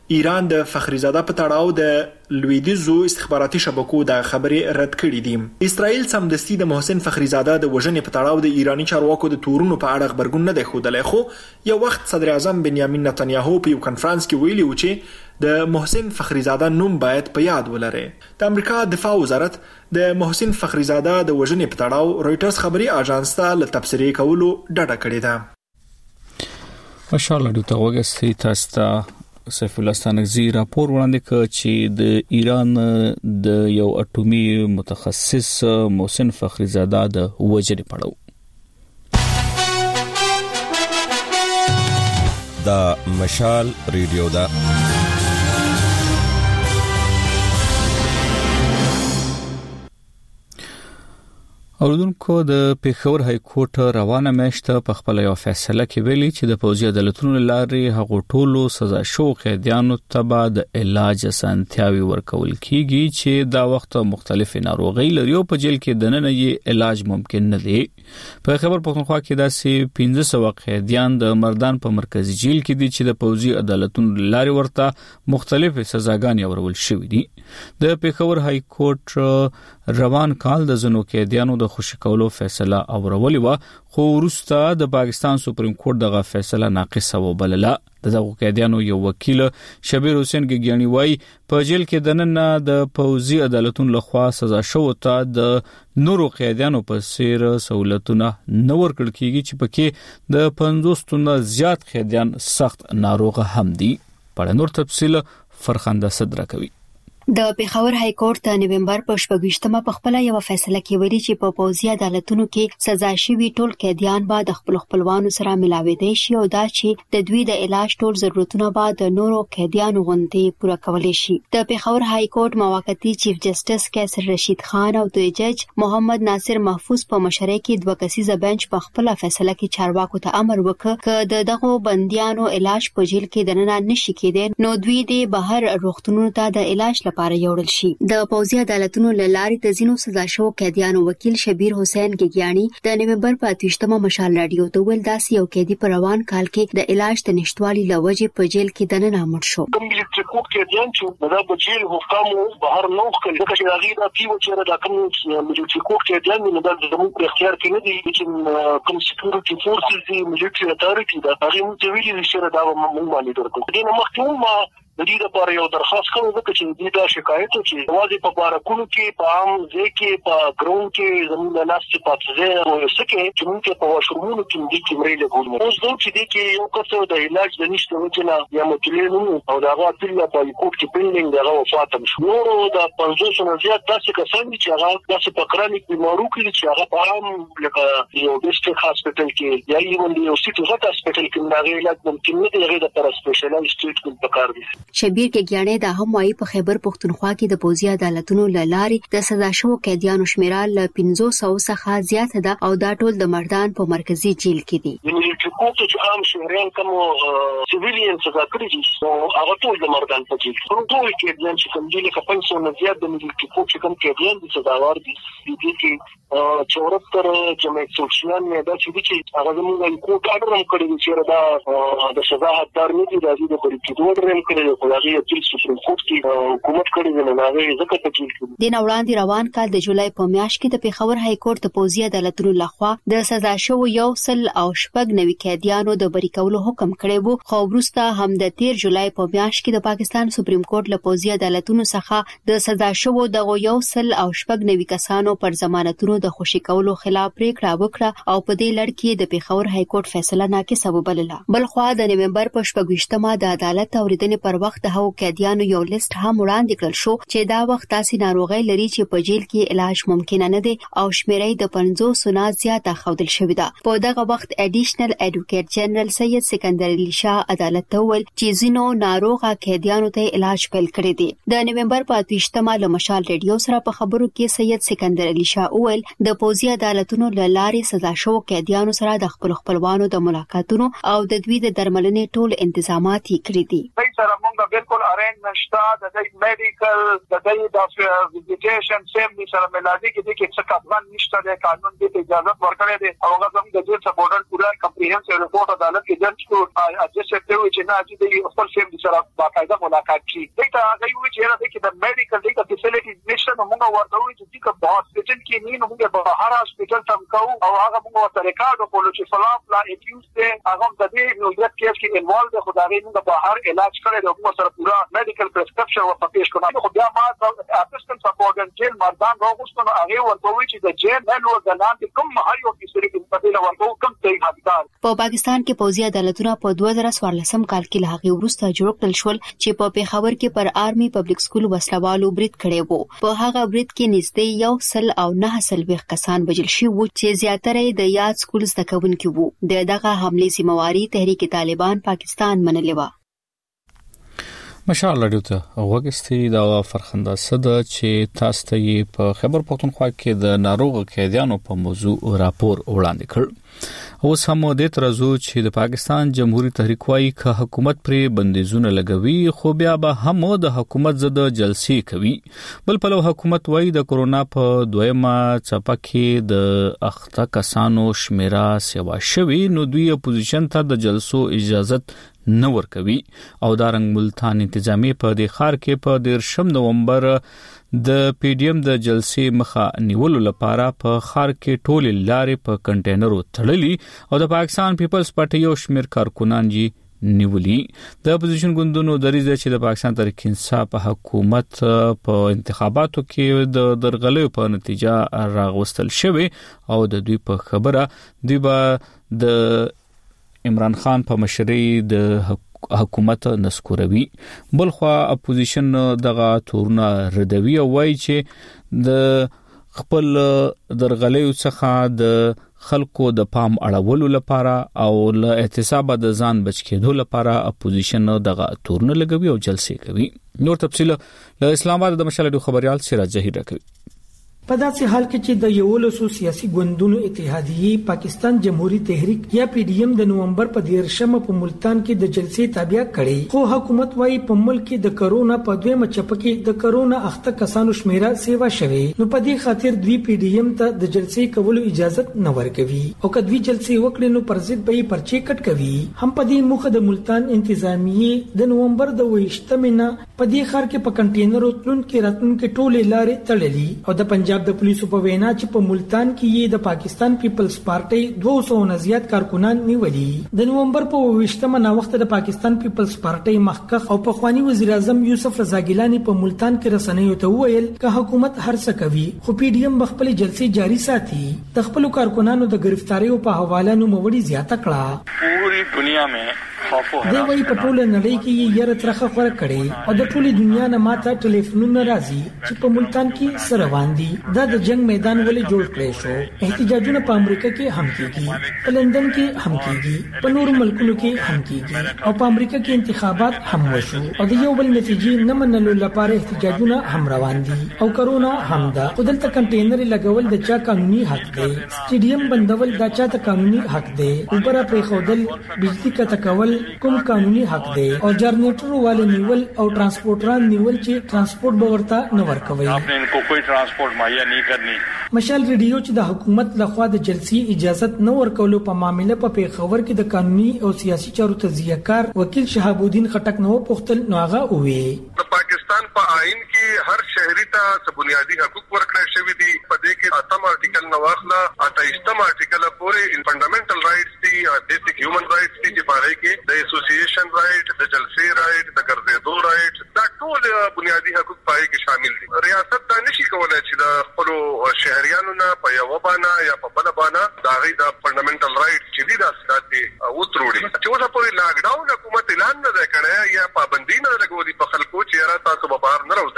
ایران د فخریزاده په تړاو د لویدیځو استخباراتي شبکو د خبرې رد کړې دي. اسرائیل سمدستي د محسن فخریزاده د وژنې په تړاو د ایرانی چارواکو د تورونو په اړه خبرګون نه دی ښودلی، خو یو وخت صدر اعظم بنیامین نتنیاهو په یو کنفرانس کې ویلي و چې د محسن فخریزاده نوم باید په یاد ولري. د امریکا دفاع وزارت د محسن فخریزاده د وژنې په تړاو رويټرز خبري اژانس ته له تبصرې کولو ډډه کړې ده. ماشاءالله د توګه ستاسو سیف الله ستانکزی راپور وړاندې کړ چې د ایران د یو اټومي متخصص محسن فخریزاده د وژنې په اړه د مشال ریډیو دا اوردونکو د پیښور های کورټ روانه میاشته په خپل یو فیصله کې ویلي چې د پوځي عدالتونو لارې هغو ټولو سزا شو قیدیانو ته به د علاج اسانتیاوي ورکول کیږي چې دا وخت مختلف ناروغي لري او په جیل کې د نن یې علاج ممکن نه دی. په خبر پښتونخوا کې داسې پنځه سوه قیدیان د مردان په مرکزی جیل کې دي چې د پوځي عدالتونو لارې ورته مختلف سزاګانې ورول شوې دي. د پیښور های کورټ روان کال د زنو قیدیانو د خوشی کولو فیصله اورولې و، خو وروسته د پاکستان سپریم کورټ دغه فیصله ناقصه وبلله. د دغه قیدیانو یو وکیل شبیر حسین ګیانی وای په جیل کې د نن د پوځي عدالتونو لخوا سزا شو ته د نورو قیدیانو په څیر سہولتونه نه ورکړل کیږي چې پکې د پنځوس تنه زیات قیدیان سخت ناروغه هم دي. په نور تفصیل فرخنده صدر کوي. د پیښور های کورټ د نومبر په شپږشتمه په خپل یو فیصله کې ویلي چې په پوځي عدالتونو کې سزا شوي ټول قیدیان به د خپل خپلوانو سره ملاوي شي او دا چې د دوی د علاج ټول ضرورتونه به د نورو قیدیانو غوندې پوره کولی شي. د پیښور های کورټ موقتی چیف جسټس کیسر رشید خان او د جج محمد ناصر محفوظ په مشرۍ کې دوه کسیزه بنچ په خپل فیصله کې چارواکو ته امر وکړ چې د دغه بنديانو علاج په جیل کې د نه نشي کېدل نو دوی د بهر روغتونونو ته د علاج لپاره یوړل شي. د پوځي عدالتونو لارې د زینو سزا شو قیدیانو وکیل شبیر حسین ګیانی د نومبر په اتوشتمه مشال رادیو ته ویل داسې یو قیدی په روان کال کې د علاج د نشټوالي لوجې په جیل کې د نه مړ شو. کوم چې کوم قیدیان چې د جیل حکامو بهر نو خل دغه چې هغه د پیو چې د کوم چې کوم قیدیان نه د زموږ په اختیار کې نه دي چې کوم سکیورټي فورسز دي ملټری اتارټي دا هغه مو ویلي چې دا مو مالي درکو دي نو مخکې د دې لپاره یو درخواست کوم چې دې دا شکایت چې واځي په بارکونو کې په عام ځای کې په ګراوند کې زموږ لاس چې پاتځه او سکه چې موږ په واشرومونو کې دې کیمرې له ګورم اوس دوی چې دې کې یو کس د علاج د نشته وجنه یا متلینو او دا غاټل په کوټ کې پینډینګ دا وفات شو نو دا پنځوس نه زیات داسې کسان چې هغه داسې په کرانیک بیمارو کې چې هغه په عام لکه یو ډیسټریکټ هاسپټل کې یا یو یو سیټي هاسپټل کې دا علاج ممکن نه دی غیر د سپیشلایزډ ټریټمنټ پکار دي. شبیر ګیانی دا هم وايي په خیبر پښتونخوا کې د پوځي عدالتونو لارې د سزا شو قیدیانو شمیره ل پنځوس سوه څخه زیات ده او دا ټول د مردان په مرکزی جیل کې دي. چې کوټ چې عام شهريان کوم سیویلین سزا کړی دي او هغه ټول د مردان په جیل کې ټول قیدیان چې کوم دي لکه پنځه سوه نه زیات د ملي کوټ چې کوم قیدیان دي سزاوار دي دي کې چورتر جمعیت سوشیان نه دا چې هغه زموږ کوټ اډر هم کړی چې دا د سزا حقدار نه دي د دې د بریټ دوړ هم کړی دی چې سپریم کورټ کې حکومت کړی دی نه هغه ځکه ته چې د نوړاندې روان کال د جولای په میاشت کې د پیښور های کورټ د پوځي عدالتونو لخوا د سزا شو یو سل او شپږ نوي قیدیانو د بری کولو حکم کړی وو خو وروسته هم د تیر جولای په میاشت کې د پاکستان سپریم کورټ له پوځي عدالتونو څخه د سزا شو د یو سل او شپږ نوي کسانو پر ضمانتونو د خوشی کولو خلاف پریکړه وکړه او په دې لړ کې د پیښور های کورټ فیصله ناقصه وبلله. بل خو د نومبر په شپږشتمه د عدالت اوریدنې پر وخت د هغو قیدیانو یو لیست هم وړاندې کړل شو چې دا وخت تاسو ناروغي لري چې په جیل کې علاج ممکن نه دی او شمیرې د پنځوس نه زیاته خودل شوې ده. په دغه وخت اډیشنل ایډوکیټ جنرال سید سکندر علی شاه عدالت ته ویل چې زینو ناروغه قیدیانو ته علاج پیل کړی دی. د نومبر په اتوشتمه له مشال ریډیو سره په خبرو کې سید سکندر علی شاه ویل د پوځي عدالتونو لارې سزا شو قیدیانو سره د خپل خپلوانو د ملاقاتونو او د دوی د درملنې ټول تنظیمات یې کړی دي. موږ بالکل ارینجمنت شته د دې میډیکل د دې د ویزیټیشن سیم سره ملازمي کې د کې څه کډوان نشته د قانون د اجازه ورکړې ده او هغه زموږ د جیل سپورټر پورا کمپریهنسیو ریپورت عدالت کې درج کړو اجازه ته وی چې نه چې د خپل سیم سره باقاعده ملاقات کی دا هغه وی چې راځي چې د میډیکل د فیسیلیټیز نشته نو موږ ورته وی چې د هاسپټل کې نه نو موږ په هر هاسپټل تم کوو او هغه موږ ورته ریکارډ وکړو چې فلاں لا اکیوز ته هغه د دې نو یو کیس کې انوالو ده خدای موږ په هر علاج کړی د موږ سره پورا میډیکل پرسکرپشن ورته پیښ کړو خو بیا ما اسسټنټ سپورټر جیل مردان راغوستو هغه ورته وی چې د جیل نه نو د لاندې کوم هر یو فیسیلیټي په دې ورته کوم ځای حقدار په پاکستان کې پوځي عدالتونه په دوه زره څوارلسم کال کې له هغه وروسته جوړ کړل شول چې په پیښور کې پر آرمي پبلک سکول وسلوالو برید کړی وو په هغه برید کې نږدې یو سل او نه سل ویخ کسان وژل شوي وو چې زیاتره د یاد سکول زده کوونکي وو د دغه حمله ذمہواری تحریک طالبان پاکستان منلې و مشال لري ته وګستي دا فرخنده صد چې تاسو ته په خبر پښتونخوا کې د ناروغ قیدیانو په موضوع راپور وړاندې کړ اوس هم د ترزو چې د پاکستان جمهوریت تحریک وايي چې حکومت پرې بندیزونه لګوي خو بیا به هم د حکومت زده جلسې کوي بل په لو حکومت وايي د کورونا په دویمه څپه کې د اخته کسانو شمیره سیوا شوی نو دوی اپوزیشن ته د جلسو اجازه نه ورکوي او دارنګ ملتان انتظامی په د خار کې په دیرشم نومبر د پی ډی ایم د جلسې مخه نیولو لپاره په خار کې ټولې لارې په کنټینرو تړلې او د پاکستان پیپلز پارټي یو شمېر کارکونان جی نیولي د اپوزیشن ګوندونو دریځ چې د پاکستان تحریک انصاف حکومت په انتخاباتو کې د درغلې په نتیجه راغوستل شوی او د دوی په خبره دوی به د عمران خان په مشرۍ د حکومت نسکوروي بلخوا اپوزیشن دغه تورونه ردوي او وایي چې د خپل درغلې څخه د خلکو د پام اړولو لپاره او له احتساب د ځان بچ کېدو لپاره اپوزیشن دغه تورونه لګوي او جلسې کوي نور تفصیل له اسلام آباد د مشالډو خبريال سراج ظهیر کوي په داسې حال کې چې د یولسو سیاسي ګوندونو اتحادیه پاکستان جمهوریت تحریک یا پی ډی ایم د نومبر په دیرشم په ملتان کې د جلسې تابع کړي خو حکومت وايي په ملک کې د کرونا په دویمه چپه کې د کرونا اخته کسانو شمیره سیوا شوه نو په دې خاطر دوی پی ډی ایم ته د جلسې کولو اجازه نه ورکوي او کدوې جلسې وکړي نو پر ضد به پرچې کټ کوي هم په دې مخه د ملتان انتظامیه د نومبر د ویشتمه په دې خار کې په کنټینرو تلون کې راتلون کې ټوله لارې تړلې او د پنجاب د پولیسو په وینا چې په ملتان کې یې د پاکستان پیپلز پارټي دوه سوه نه زیات کارکونان نیولي د نومبر په ویشتمه نا وخت د پاکستان پیپلز پارټي مخکخ او پخوانی وزیر اعظم یوسف رضا ګیلانی په ملتان کې رسنیو ته وویل چې حکومت هر څه کوي خو پی ډی ایم خپل جلسې جاری ساتي د خپل کارکونانو د گرفتاریو په حواله نو موړي زیاته کړه پوری دنیا में دی وای په ټوله نړۍ کې یې رترخه خور کړي او د ټولي دنیا نه ماته ټلیفونونه راځي چې په ملتان کې سره واندي دا د جنگ میدان ولې جوړ کړی شو احتجاجونه په امریکا کې هم کیږي په لندن کې هم کیږي په نورو ملکونو کې هم کیږي او په امریکا کې انتخابات هم وشو او د یو بل نتیجې نه منلو لپاره احتجاجونه هم روان دي او کرونا هم دا خدلته کنټینر لګول د چا قانوني حق دی سټیډیم بندول دا چا ته قانوني حق دی اوپر پرې خودل بجلی کا تکول کوم قانوني حق دی او جنریټر والے نیول او ترانسپورټران نیول چې ترانسپورټ باورته نه ورکوي आपने इनको कोई ट्रांसपोर्ट मुहैया नहीं करनी مشال ریډیو چې د حکومت لخوا د جلسې اجازه نه ورکولو په معاملې په پیښور کې د قانوني او سیاسي چارو تجزیه کار وکیل شهاب الدین خټک نو پختل نو هغه وې د پاکستان په آئین کې هر شهري ته بنیادی حقوق ورکړل شوی دي په دې کې اتم آرټیکل نو واخلا اتایشتم آرټیکل پورې ان فندامنټل رائټس دي بیسیک هیومن رائټس دي چې پاره کې د اسوسییشن رائټ د جلسې رائټ د ګرځېدو رائټ دا ټول بنیادی حقوق پاره کې شامل دي ریاست دا نشي کولای چې د خپل شهريانو نه په یو باندې یا په بل باندې دا غي د فندامنټل رائټ چې دي دا ستاسو او تروړي چې اوسه پورې لاکډاون حکومت اعلان نه کړی یا پابندي نه لګولې په خلکو چې را تاسو به بهر نه راوځي او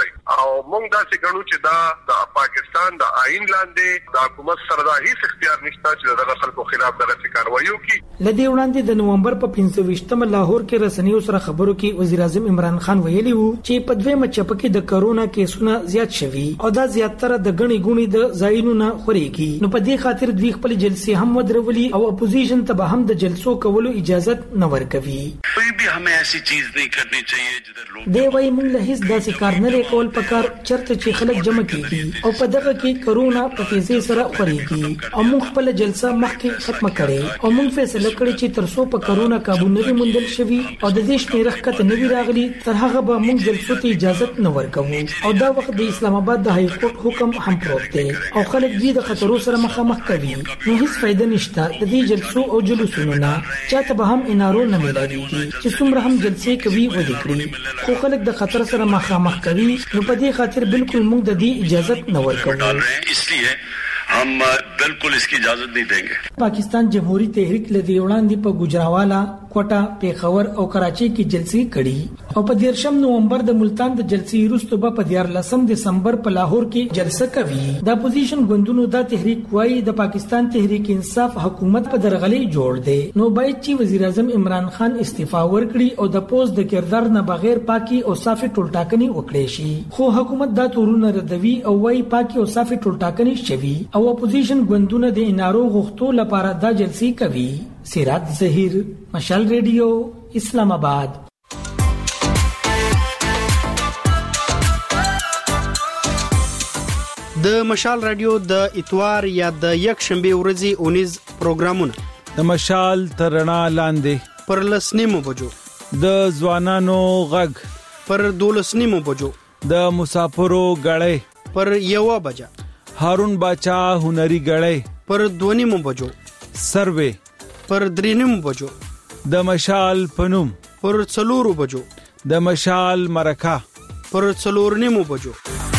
او موږ دا چې ګڼو چې دا د پاکستان د آئین لاندې د حکومت سره د هیڅ اختیار نشته چې د خلکو خلاف دغه کاروایی وکړي. لدې وړاندې د نومبر په پنځه ویشتمه لاهور کې رسنیو سره خبرو کې وزیر اعظم عمران خان ویلي وو چې په دویمه چپه کې د کرونا کیسونه زیات شوي او دا زیاتره د غني ګونی د ځایونو نه خوريږي. نو په دې خاطر دوی خپل جلسې هم ودرولي او اپوزیشن ته به هم د جلسو کولو اجازه نه ورکوي. کوئی بھی ہمیں ایسی چیز نہیں کرنی چاہیے جدھر لوگ دی وای موږ له هیڅ داسې کار نه کول پکار چرته چې خلک جمع کیږي او په دغه کې کرونا په تیزی سره خوريږي او موږ خپل جلسه مخکې ختمه کړې او موږ فیصله کړې چې تر څو په کرونا قابو نه موندل شوي او د دې شمیر حقیقت نه وی راغلي تر هغه به موږ جلسو ته اجازه نه ورکوو. او دا وخت د اسلام آباد د های کورټ حکم هم پروت دی او خلک دې د خطرو سره مخامخ کوي. نو هیڅ فائدہ نشته د دې جلسو او جلوسونو نه چاته به هم انارو نه ملایږي چې څومره هم جلسې کوي ودی کړی خو خلک د خطر سره مخامخ کوي. نو په دې خاطر بالکل موږ د دې اجازه نه ورکوو. इसलिए हम बिल्कुल इसकी इजाजत नहीं देंगे. पाकिस्तान जमहूरी तहरीक लदी वړاندې په ګجراوالا کوټا پیښور او کراچۍ کې جلسې کړي او په دیرشم نومبر د ملتان د جلسې وروسته په دیارلسم دسمبر په لاهور کې جلسه کوي. د اپوزیشن ګوندونو د تحریک وایي د پاکستان تحریک انصاف حکومت په درغلي جوړ دی. نو باید چې وزیر اعظم عمران خان استعفا ورکړي او د پوز د کردار نه بغیر پاکي او صافي ټولټاکني وکړي شي. خو حکومت دا تورونه ردوي او وايي پاکي او صافي ټولټاکني شوي او اپوزیشن ګوندونه د انارو غوښتو لپاره دا جلسې کوي. سراج ظهیر، مشال ریډیو، اسلام آباد. د مشال رادیو د اتوار یا د یک شنبه ورځې اونیز پروګرامونه د مشال ترنا لاندې پر لسنیمو بجو، د ځوانانو غږ پر دولسنیمو بجو، د مسافرو غړې پر یوه بجه، هارون باچا هنري غړې پر دونیمو بجو، سروې پر درینیمو بجو، د مشال پنوم پر څلورو بجو، د مشال مرکه پر څلورنیمو بجو.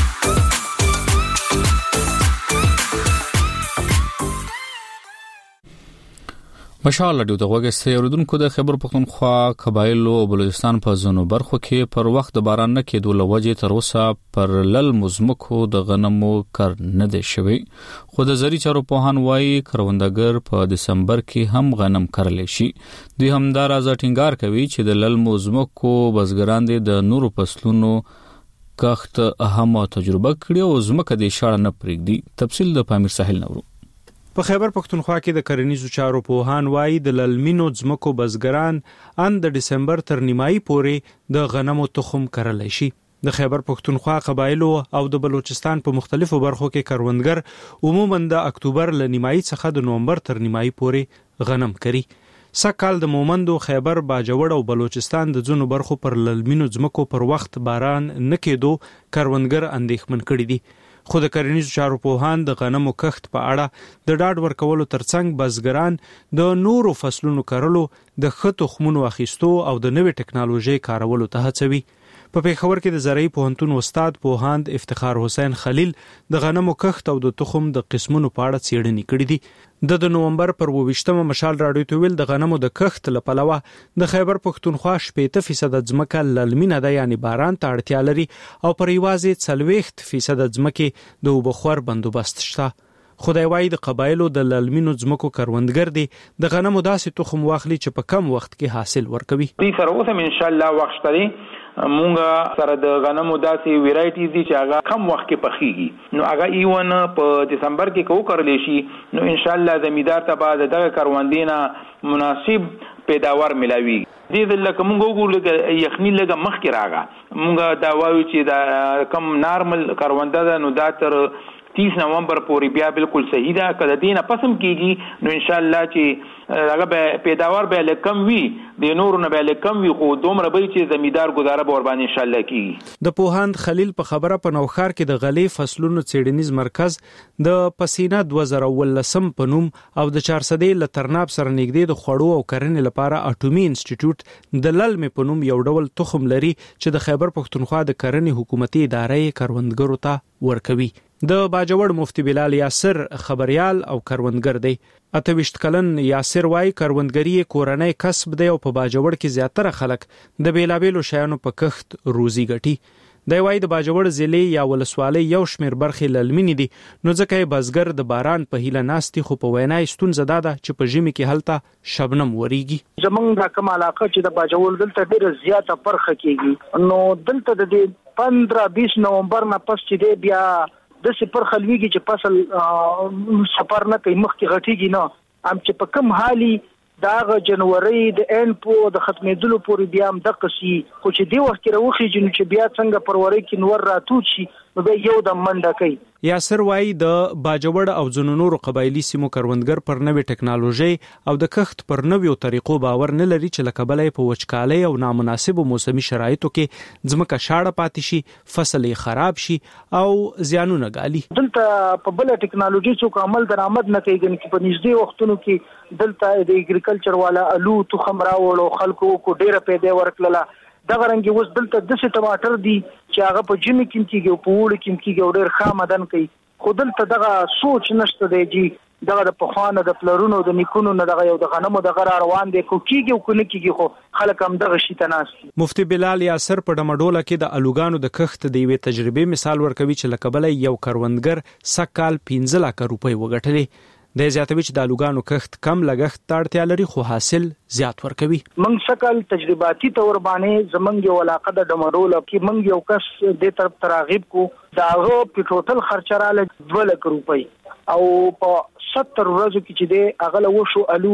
مشال رادیو ته وګورئ اوریدونکو د خیبر پختونخوا قبایلو او بلوچستان په ځینو برخو کې پر وخت باران نه کېدو لوجې تر اوسه پر لل مزمکو د غنمو کار نه دی شوی. خو د زری چارو پوهان وایي کروندګر په دسمبر کې هم غنم کرلی شي. دوی همدا راز ټینګار کوي چې د لل مزمکو بزګران د نورو فصلونو کښت اهم تجربه کړي او زمکه د شاړه نه پرېږدي. تفصیل د پامیر ساحل نورو. په خیبر پختونخوا کې د کرنیزو چارو پوهان وایي د للمینو ځمکو بزګران ان د دسمبر تر نیمایي پورې د غنمو تخم کرلی شي. د خیبر پختونخوا قبایلو او د بلوچستان په مختلفو برخو کې کروندګر عموماً د اکتوبر ل نیمایي څخه د نومبر تر نیمایي پورې غنم کري. سکهال د مومندو، خیبر، باجوړ او بلوچستان د ځینو برخو پر للمینو ځمکو پر وخت باران نه کېدو کروندګر اندېښمن کړي دي. خو د کرنیزو چارو پوهان د غنمو کښت په اړه د ډاډ ورکولو ترڅنګ بزګران د نورو فصلونو کرلو، د ښه تخمونو اخیستو او د نوې ټکنالوژۍ کارولو ته هڅوي. په پیښور کې د زرعي پوهنتون استاد پوهاند افتخار حسین خلیل د غنمو کښت او د تخم د قسمونو په اړه څېړنې کړې دي. د د نومبر پر اوویشتمه مشال راډیو ته ویل د غنمو د کښت لپاره د خیبر پختونخوا شپېته فیصد ځمکه للمینه ده، یعنی باران ته اړتیا لري او پر یوازې څلوېښت فیصد ځمکې د اوبخور بندوبست شته. خدای وایي د قبایلو د للمینو ځمکو کروندګر دي د غنمو داسې تخم واخلي چې په کم وخت کې حاصل ورکوي. دوی سره اوس هم ان شاء الله وخت لري. مونږ سره د غنمو داسې ویرایټیز دي چې هغه کم وخت کې پخېږي. نو هغه ایون په دسمبر کې کو کړلی شي. نو ان شاء الله زمیدار ته بعد دغه کروندینه مناسب پیداوار ملاوي. دې د لکه مونږ وګورو یخنی لګه مخ کې راغا مونږ دا وایو چې دا کم نارمل کرونده ده نو دا تر تیس نومبر پورې بیا بالکل صحیح ده. کله دینه پسم کیږي نو ان شاء الله چې هغه پیداوار به لکم وي د نورو نه به لکم وي خو دومره به چې زمیدار گزاره به ور باندې ان شاء الله کیږي. د پوهاند خلیل په خبره په نوخار کې د غلې فصلونو څېړنیز مرکز د پسینه دوه زره ولسم په نوم او د چارسدې له ترناب سره نږدې د خوړو او کرنې لپاره اټومي انسټیټیوټ د للمې په نوم یو ډول تخم لري چې د خیبر پختونخوا د کرنې حکومتي ادارې کروندګرو ته ورکوي. د باجوړ مفتی بلال یاسر خبريال او کروندګر دی. اتويشت کلن یاسر وای کروندګری کورنۍ کسب دی او په باجوړ کې زیاتره خلک د بیلابېلو شیانو په کښت روزي ګټي. د وای د باجوړ ضلع یا ولسوالۍ یو شمیر برخې للمینې دي، نو ځکه بزګر د باران په هیله ناستي، خو په وینای ستونزه ده چې په ژمي کې هلته شبنم وریږي. زمونږ د کوم علاقه چې د باجوړ دلته ډیره زیاته پرخه کیږي، نو دلته د پندرہ بیس نومبر نه پس چې دی بیا د سپر خلویږي چې فصل سفر نه کوي، مخکې غټیږي نه ام چې په کم حالي داغه جنوري د ان په د ختمېدلو پورې بیا هم د قصي، خو چې دی وخت راوخی جن چې بیا څنګه پروري کې نور راتوت شي نو به یو د منډه کوي. یاسر وای د باجوړ او ځینو نورو قبایلی سیمو کروندګر پر نوې ټکنالوژي او د کښت پر نویو طریقو باور نه لري چې لکه بلې په وچکالۍ او نامناسبو موسمي شرایطو کې ځمکه شاړه پاتې شي، فصل یې خراب شي او زیانونه ګالي. دلته په بل ټکنالوژي څخه عمل درآمد نه کوي، چې په نږدې وختونو کې دلته د اګریکلچر والا الو تخم راوړو، خلکو کو ډیره پیدا ورکړه. دا غرنګي اوس دلته د څه ټماټر دي چې هغه په جمی کې کېږي او په وړ کې کېږي او ډېر خامدن کوي، خو دلته دغه سوچ نشته دی چې دغه د پخوانه د پلرونو د نیکونو نه دغه یو د غنمو د غره روان دی، کو کېږي او کو نه کېږي، خو خلک هم دغه شي ته ناست. مفتي بلال یاسر په ډمډوله کې د الوګانو د کښت د یوې تجربې مثال ورکوي چې لکه بلې یو کروندګر سکهال پنځه لک روپۍ وګټلې. د زیاتوي چې د الوګانو کښت کم لګښت ته اړتیا لري خو حاصل زیات ورکوي. موږ سکهال تجرباتي تور باندې زمونږ یو علاقه د ډمډوله کې موږ یو کس د طرف تراغیب کو، داغه په ټوټل خرچه رااله دوه لک روپۍ او په ستر ورځو کې چې دی هغه له وشو الو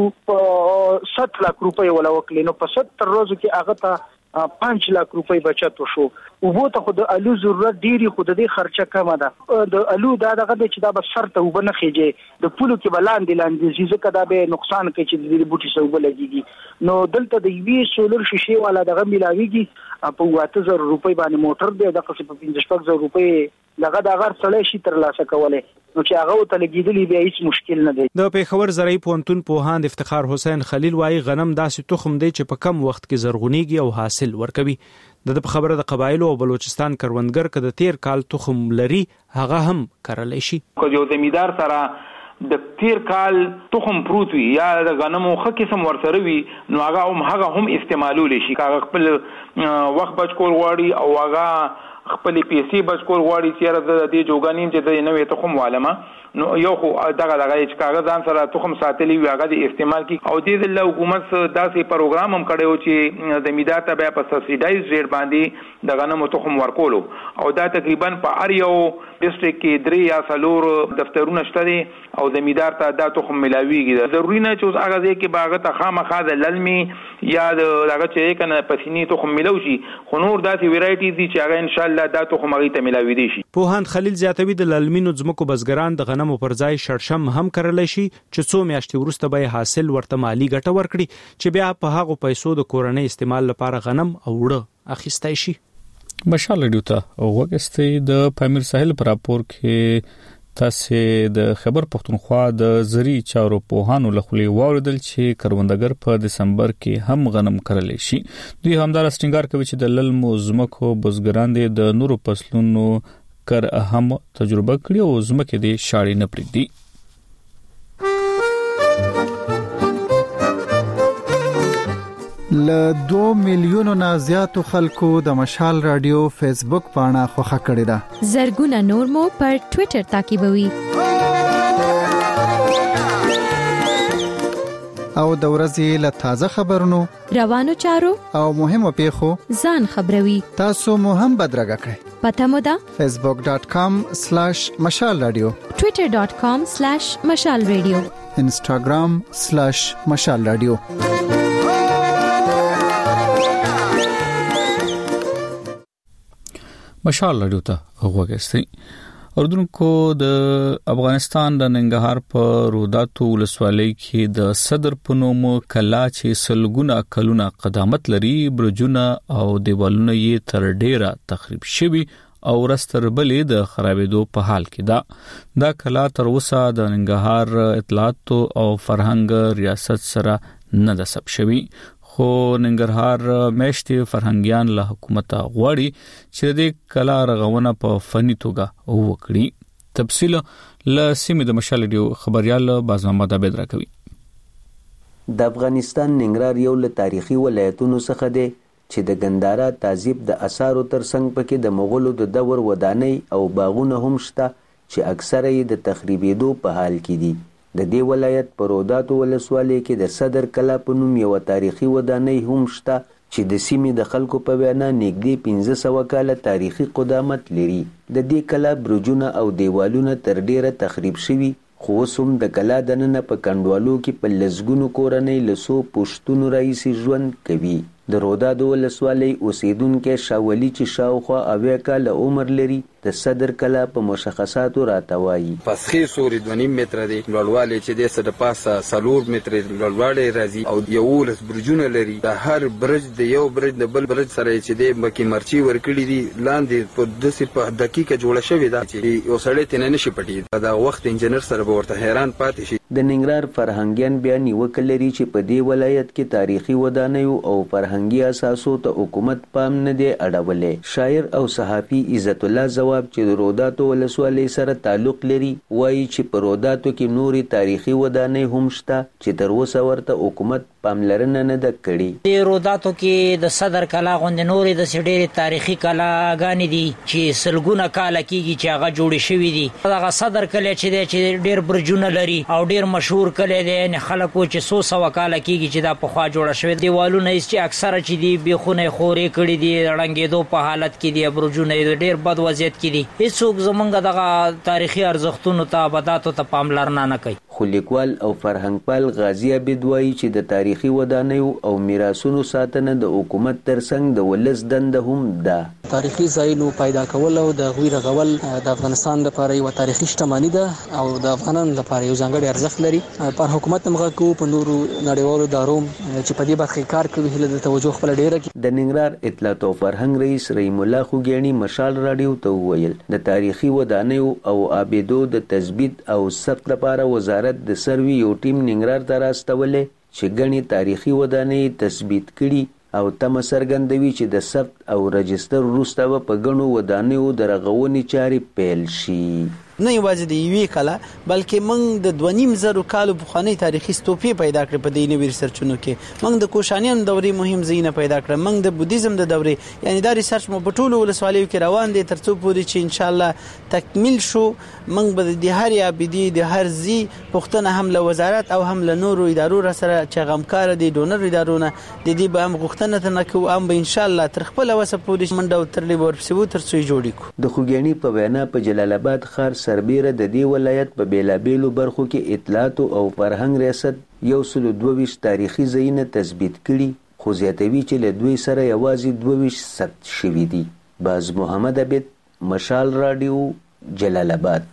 په ست لک روپۍ ولا وکړي، نو په ستر ورځو کې هغه ته پنځه لک روپۍ بچت وشو. او وو ته خو د الو ضرورت ډیری، خو د دې خرچه کمه ده. د الو دا دغه چې دا به سر ته وبنه خېږي، د پولو کې بلاندې لاندې چې ځکه دا به نقصان کوي چې د دې بوټي سو بلګيږي. نو دلته د یوې سولر شیشې والا دغه ملاويږي په اته زره روپۍ باندې موټر دی، د قصې په پنځه شپږ زره روپۍ لغه د غر سړی شي تر لاسه کولای، نو چې هغه ته لګیدلی بیا هیڅ مشکل نه دی. د پیښور زرعي پوهنتون پوهاند افتخار حسین خلیل وايي غنم داسې تخم دی چې په کم وخت کې زرغونیږي او حاصل ورکوي. د په خبره د قبایلو او بلوچستان کروندګر کده تیر کال تخم لري هغه هم کرلای شي. کو یو زمیدار سره د تیر کال تخم پروت وي یا د غنمو خه قسم ورسره وي، نو هغه هم هغه هم استعمالول شي. هغه خپل وخت بچ کول غواړي او هغه خپل پیسې بچ کول غواړي چې د دې جوګانین چې د نوې تخم والمه، نو یو خو دغه دغه چې کاغذ ځان سره تخم ساتلی وي هغه د استعمال کی، او دې د حکومت داسې پروګرام هم کړو چې زمیدار ته په سبسایډایز ریټ باندې د غنمو تخم ورکولو، او دا تقریبا په هر یو ډیسټریکټ کې درې یا څلور دفترونه شته دي او زمیدار ته دا تخم ملاويږي. ضروري نه چې اوس هغه ځای کې باغ ته خامخا د للمي یا دغه چې کنه پسینی تخم ملو شي، خو نور داسې ویرایټیز دي چې هغه ان شاء الله دا تخم هغه ته ملاوي دي شي. پوهاند خلیل زیاتوي د للمینو ځمکو بزګران د غنمو پر ځای شړشم هم کرلای شي چې څو میاشتې وروسته به حاصل ورته مالی ګټه ورکړي چې بیا په هغه پیسو د کورنۍ استعمال لپاره غنم او وړه اخیستای شي. مشال ریډیو ته وګورئ د پامیر ساحل پر راپور کې تاسو د خبر پښتونخوا د زری چارو پوهانو لخوا واوریدل چې کروندګر په دسمبر کې هم غنم کرلی شي. دوی همدار استنګار کوي چې د للمو زمکو بزګران د نورو فصلونو کر هم تجربه کړي او زمکه دې شاړې نه پریدي. ل دوه میلیونو نه زیاتو خلکو د مشال رادیو فیسبوک پاڼه خوښه کړې ده. زرګونه نور مو پر ټوئیټر تعقیبوي. او د ورځې له تازه خبرونو، روانو چارو او مهمو پیښو ځان خبروي. تاسو مو هم بدرګه کړئ. پته مو ده facebook dot com slash mashal radio، twitter dot com slash mashal radio، instagram slash mashal radio. مشال رادیو ته وګورئ. اردوونکو د افغانستان د ننګرهار په روداتو ولسوالۍ کې د صدر په نوم کلا چې سلګونه کلونه قدامت لري برجونه او دیوالونه یې تر ډیره تخریب شوي او رستر بلې د خرابېدو په حال کې ده. دا کلا تر اوسه د ننګرهار اطلاعات او فرهنګ ریاست سره نه ده ثبت شوی، خو ننګرهار میشتي فرهنګیان له حکومت غواړي چې د کلا رغونه په فني توګه وکړي. تفصیل له سیمې د مشال ریډیو خبريال باز محمد عبد راکوي. د افغانستان ننګرهار یو له تاریخي ولایتونو څخه دی چې د ګندارا تعذیب د اثارو ترڅنګ پکې د مغولو د دور ودانۍ او باغونه هم شته چې اکثره یې د تخریبېدو په حال کې دي. د دې ولایت په روداتو ولسوالۍ کې د صدر کلا په نوم یوه تاریخي ودانۍ هم شته چې د سیمې د خلکو په وینا نږدې پنځه سوه کاله تاریخي قدامت لري. د دې کلا برجونه او دیوالونه تر ډیره تخریب شوي، خو اوس هم د کلا دننه په کنډوالو کې په لسګونو کورنۍ له څو پوښتونو راهیسې ژوند کوي. د روداتو ولسوالۍ اوسیدونکی شاولي چې شاوخوا اویا کاله عمر لري د صدر کلا په مشخصاتو راته وایي. پسخې سوري دوه نیم متره دی، لوړوالی چې دی څه د پاسه څلور متره لوړوالی راځي او یولس برجونه لري. د هر برج د یو برج د بل برج سره چې دی مکې مرچي ورکړي دي، لاندې په داسې په دقیقه جوړه شوې ده چې یو سړی ترې نه نشي پټېدی. د وخت انجینر سره به ورته حیران پاتې شي. د ننګرهار فرهنګیان بیا نیوکه لري چې په دې ولایت کې تاریخي ودانیو او فرهنګي اساسو ته حکومت پام نه دی اړولی. شاعر او صحافي عزت الله ځواب چې د روداتو ولسوالۍ سره تعلق لري وایي چې په روداتو کې نورې تاریخي ودانۍ هم شته چې تر اوسه ورته حکومت پاملرنه نه ده کړې. د روداتو کې د صدر کلا غوندې نورې داسې ډېرې تاریخي کلاګانې دي چې سلګونه کاله کېږي چې هغه جوړې شوي دي. دغه صدر کلی چې دی چې ډېر برجونه لري او ډېر مشهور کلی دی، یعنې خلکو چې څو سوه کاله کېږي چې دا پخوا جوړه شوې. دیوالونه یې چې اکثره چې دي بیخونه یې خورې کړي دي، ړنګېدو په حالت کې دي، برجونه یې ډېر بد وضعیت کې دي. هېڅوک زمونږ دغه تاریخي ارزښتونو ته ابداتو ته پاملرنه نه کوي. خو لیکوال او فرهنګپال غازي عبید وایي چې د تاریخي ودانیو او میراثونو ساتنه د حکومت ترڅنګ د ولس دنده هم ده. تاریخي ځایونو پیدا کول او د هغوی رغول د افغانستان لپاره یوه تاریخي شتمني ده او د افغانانو لپاره یو ځانګړی ارزښت لري. پر حکومت هم غږ کوو، په نورو نړیوالو ادارو چې په دې برخه کې کار کوي هیله د توجه خپله ډېره کړي. د ننګرهار اطلاعات او فرهنګ رئیس رحیم الله خوګیاڼي مشال راډیو ته وویل د تاریخي ودانیو او آبادو د تثبیت او ثبت لپاره وزارت د سروي یو ټیم ننګرهار ته راستولی چې ګڼې تاریخي ودانۍ تثبیت کړي او تمه څرګندوي چې د ثبت او رجستر وروسته به په ګڼو ودانیو د رغونې چارې پیل شي. نه یوازې د یوې کلا بلکې موږ د دوه نیم زرو کالو پخوانۍ تاریخي ستوپې پیدا کړې په دې نوي ریسرچونو کې. موږ د کوشانیانو دورې مهم ځایونه پیدا کړل، موږ د بودیزم د دورې، یعنی دا ریسرچ مو په ټولو ولسوالیو کې روان دی تر څو پورې چې انشاءالله تکمیل شو. موږ به د هر عابدي د هر ځای پوښتنه هم له وزارت او هم له نورو ادارو را سره چې غمکار دي ډونر ادارونه د دې به هم غوښتنه ته نه کوو، هم به انشاءالله تر خپله وسه پورې منډه او ترلې به ورپسې وو تر څو یې جوړې کړو. د خوګیاڼي په وینا په جلال آباد ښار سربیره د دې ولایت په بیلابیلو برخو کې اطلاعات او فرهنګ ریاست یو سل دوه ویشت تاریخي ځایونه تثبیت کړي، خو زیاتوي چې له دوی سره یوازې دوه ویشت ثبت شوي دي. باز محمد عبید، مشال راډیو، جلال آباد.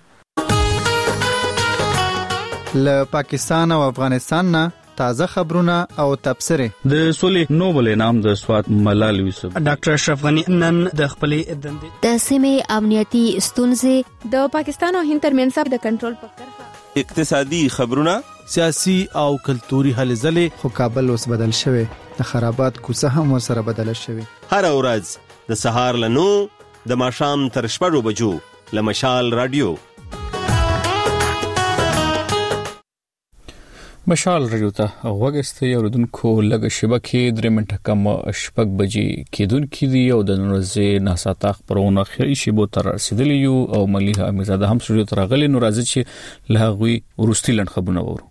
له پاکستان او افغانستان نه تازه خبرونه او تبصره. د سولې نوبل انعام د سواد ملال یوسف ډاکټر اشرف غنی نن د خپلې دندې د سیمې امنیتي ستونزې د پاکستان او هند ترمنځ د کنټرول په کرښه اقتصادي خبرونه، سیاسي او کلتوري هلې ځلې. خو کابل اوس بدل شوی، د خرابات کوڅه هم ورسره بدله شوی. هر ورځ د سهار له نو د ماښام تر شپږو بجو له مشال راډیو. مشال راډیو ته وګورئ. اوریدونکو لږه شبکه درې منټه کم شپږ بجې کېدونکې دي او د نن ورځې ناساته خبرونه خوري شیبو تر رسیدلی یو او مليحه امیرزاده هم سټوډیو ته راغلي. نو راځي چې له هغوی ورستي لن خبرونه وورو.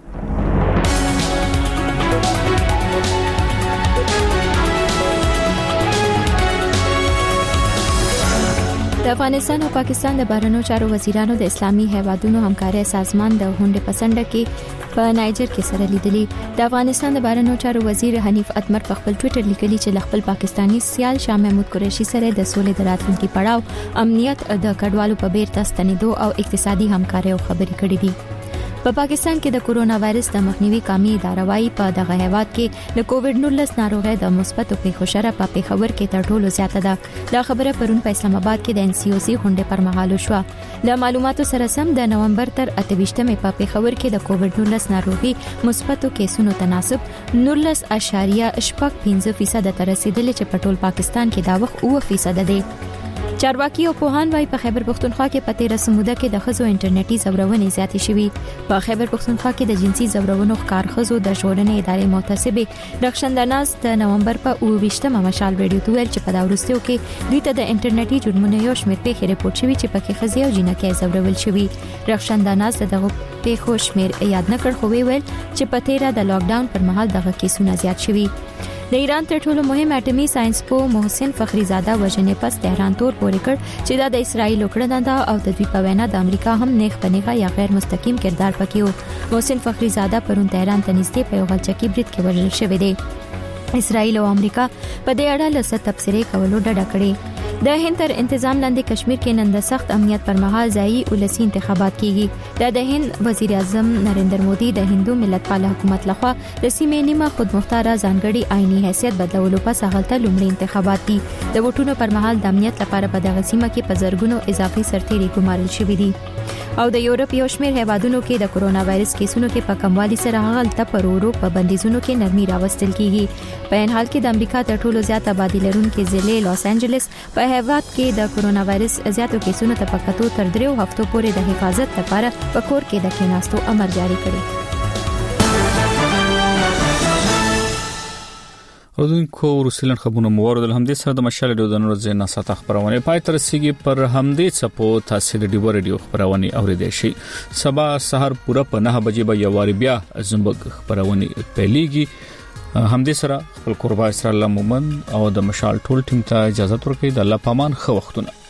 د افغانستان او پاکستان د بهرنیو چارو وزیرانو د اسلامي هیوادونو همکارۍ سازمان د غونډې په څنډه کې په نایجر کې سره لیدلي. د افغانستان د بهرنیو چارو وزیر حنیف اتمر په خپل ټوئیټر لیکلي چې ل خپل پاکستانی سیال شاه محمود قریشي سره د سولې د راتلونکي پړاو، امنیت، د کډوالو په بیرته ستنېدو او اقتصادي همکارۍ خبرې کړې دي. په پاکستان کې د کورونا وایرس د مخنیوي قامي اداره وايي په دغه هیواد کې د کووډ نولس ناروغي د مثبتو پیښو شره په پیښور کې تر ټولو زیاته ده. دا خبره پرون په اسلام آباد کې د ان سی او سی غونډې پر مهال وشوه. د معلوماتو سره سم د نومبر تر اته ویشتمې په پیښور کې د کووډ نولس ناروغي مثبتو کیسونو تناسب نولس اعشاریه شپږ پنځه فیصد ته رسیدلی چې په ټول پاکستان کې دا وخت اوه فیصد دی. چارواکي او پوهان وايي په خیبر پختونخوا کې په تیر سموده کې د خزو انټرنیټي زورونې زیاتې شوې. په خیبر پختونخوا کې د جنسي زورونو ښکار خزو د ژغورنې ادارې محتسبه رخشندناز د نومبر په اوويشتمه مشال رادیو ته ویل چې په دا وروستیو کې دوی ته د انټرنیټي جرمونو یو شمېر پیښې رپورټ شوي چې پکې خزي او جنکۍ زورول شوي. رخشندناز دغه پیښو شمېر یاد نه کړ خو ویل چې په تیر د لاک ډاون پر مهال دغه کیسونه زیات شوي. د ایران تر ټولو مهم اټومي ساينس پو محسن فخریزاده وژنې پس تهران تور پورې کړ چې دا د اسرایل کړنه ده او د دوی په وینا د امریکا هم نیغ پنیغه یا غیر مستقیم کردار پکې وو. محسن فخریزاده پرون تهران ته نږدې په یو غلچکی برید کې وژل شوی دی. اسرائیل او امریکا په دې اړه له ست تبصرې کولو ډډه کړې. د هند تر انتظام لاندې کشمیر کې نن د سخت امنیت پر مهال ځایي ولسی انتخابات کیږي. د هند وزیر اعظم نریندر مودي د هندو ملت پال حکومت لخوا د سیمې نیمه خودمختاره ځانګړي آئینی حیثیت بدلولو پس هغه لومړی انتخابات دي. د ووټونو پر مهال د امنیت لپاره په دغه سیمه کې په زرګونو اضافي سرتیري ګمارل شوي دي. او د یورپ یو شمېر هیوادونو کې د کورونا وایرس کیسونو کې په کموالي سره هغه په ورو په بندیزونو کې نرمي راوستل کیږي. په ان حال کې د امریکا تر ټولو زیات آبادی لرونکي ضلع لاس انجلس په هیواد کې د کورونا وایرس زیاتو کیسونو ته پکاتو تر دریو هفتو پورې د حفاظت لپاره په کور کې د کېناستو امر جاری کړی. اردوونکو ورسلن خبرونه موارد الحمدي سره د مشال ډیو د نور زینا سات خبرونه پای تر سیږي پر همدې چپو تاسو د ډیو ریډیو خبرونه اوریدئ شي. سبا سحر پوره په نه بجې به یواري بیا زمبګ خبرونه پیلېږي. همدې سره خپل قربا اسرائیل مومن او د مشال ټول ټیم ته اجازه ورکړئ. د الله پامان خو وختونه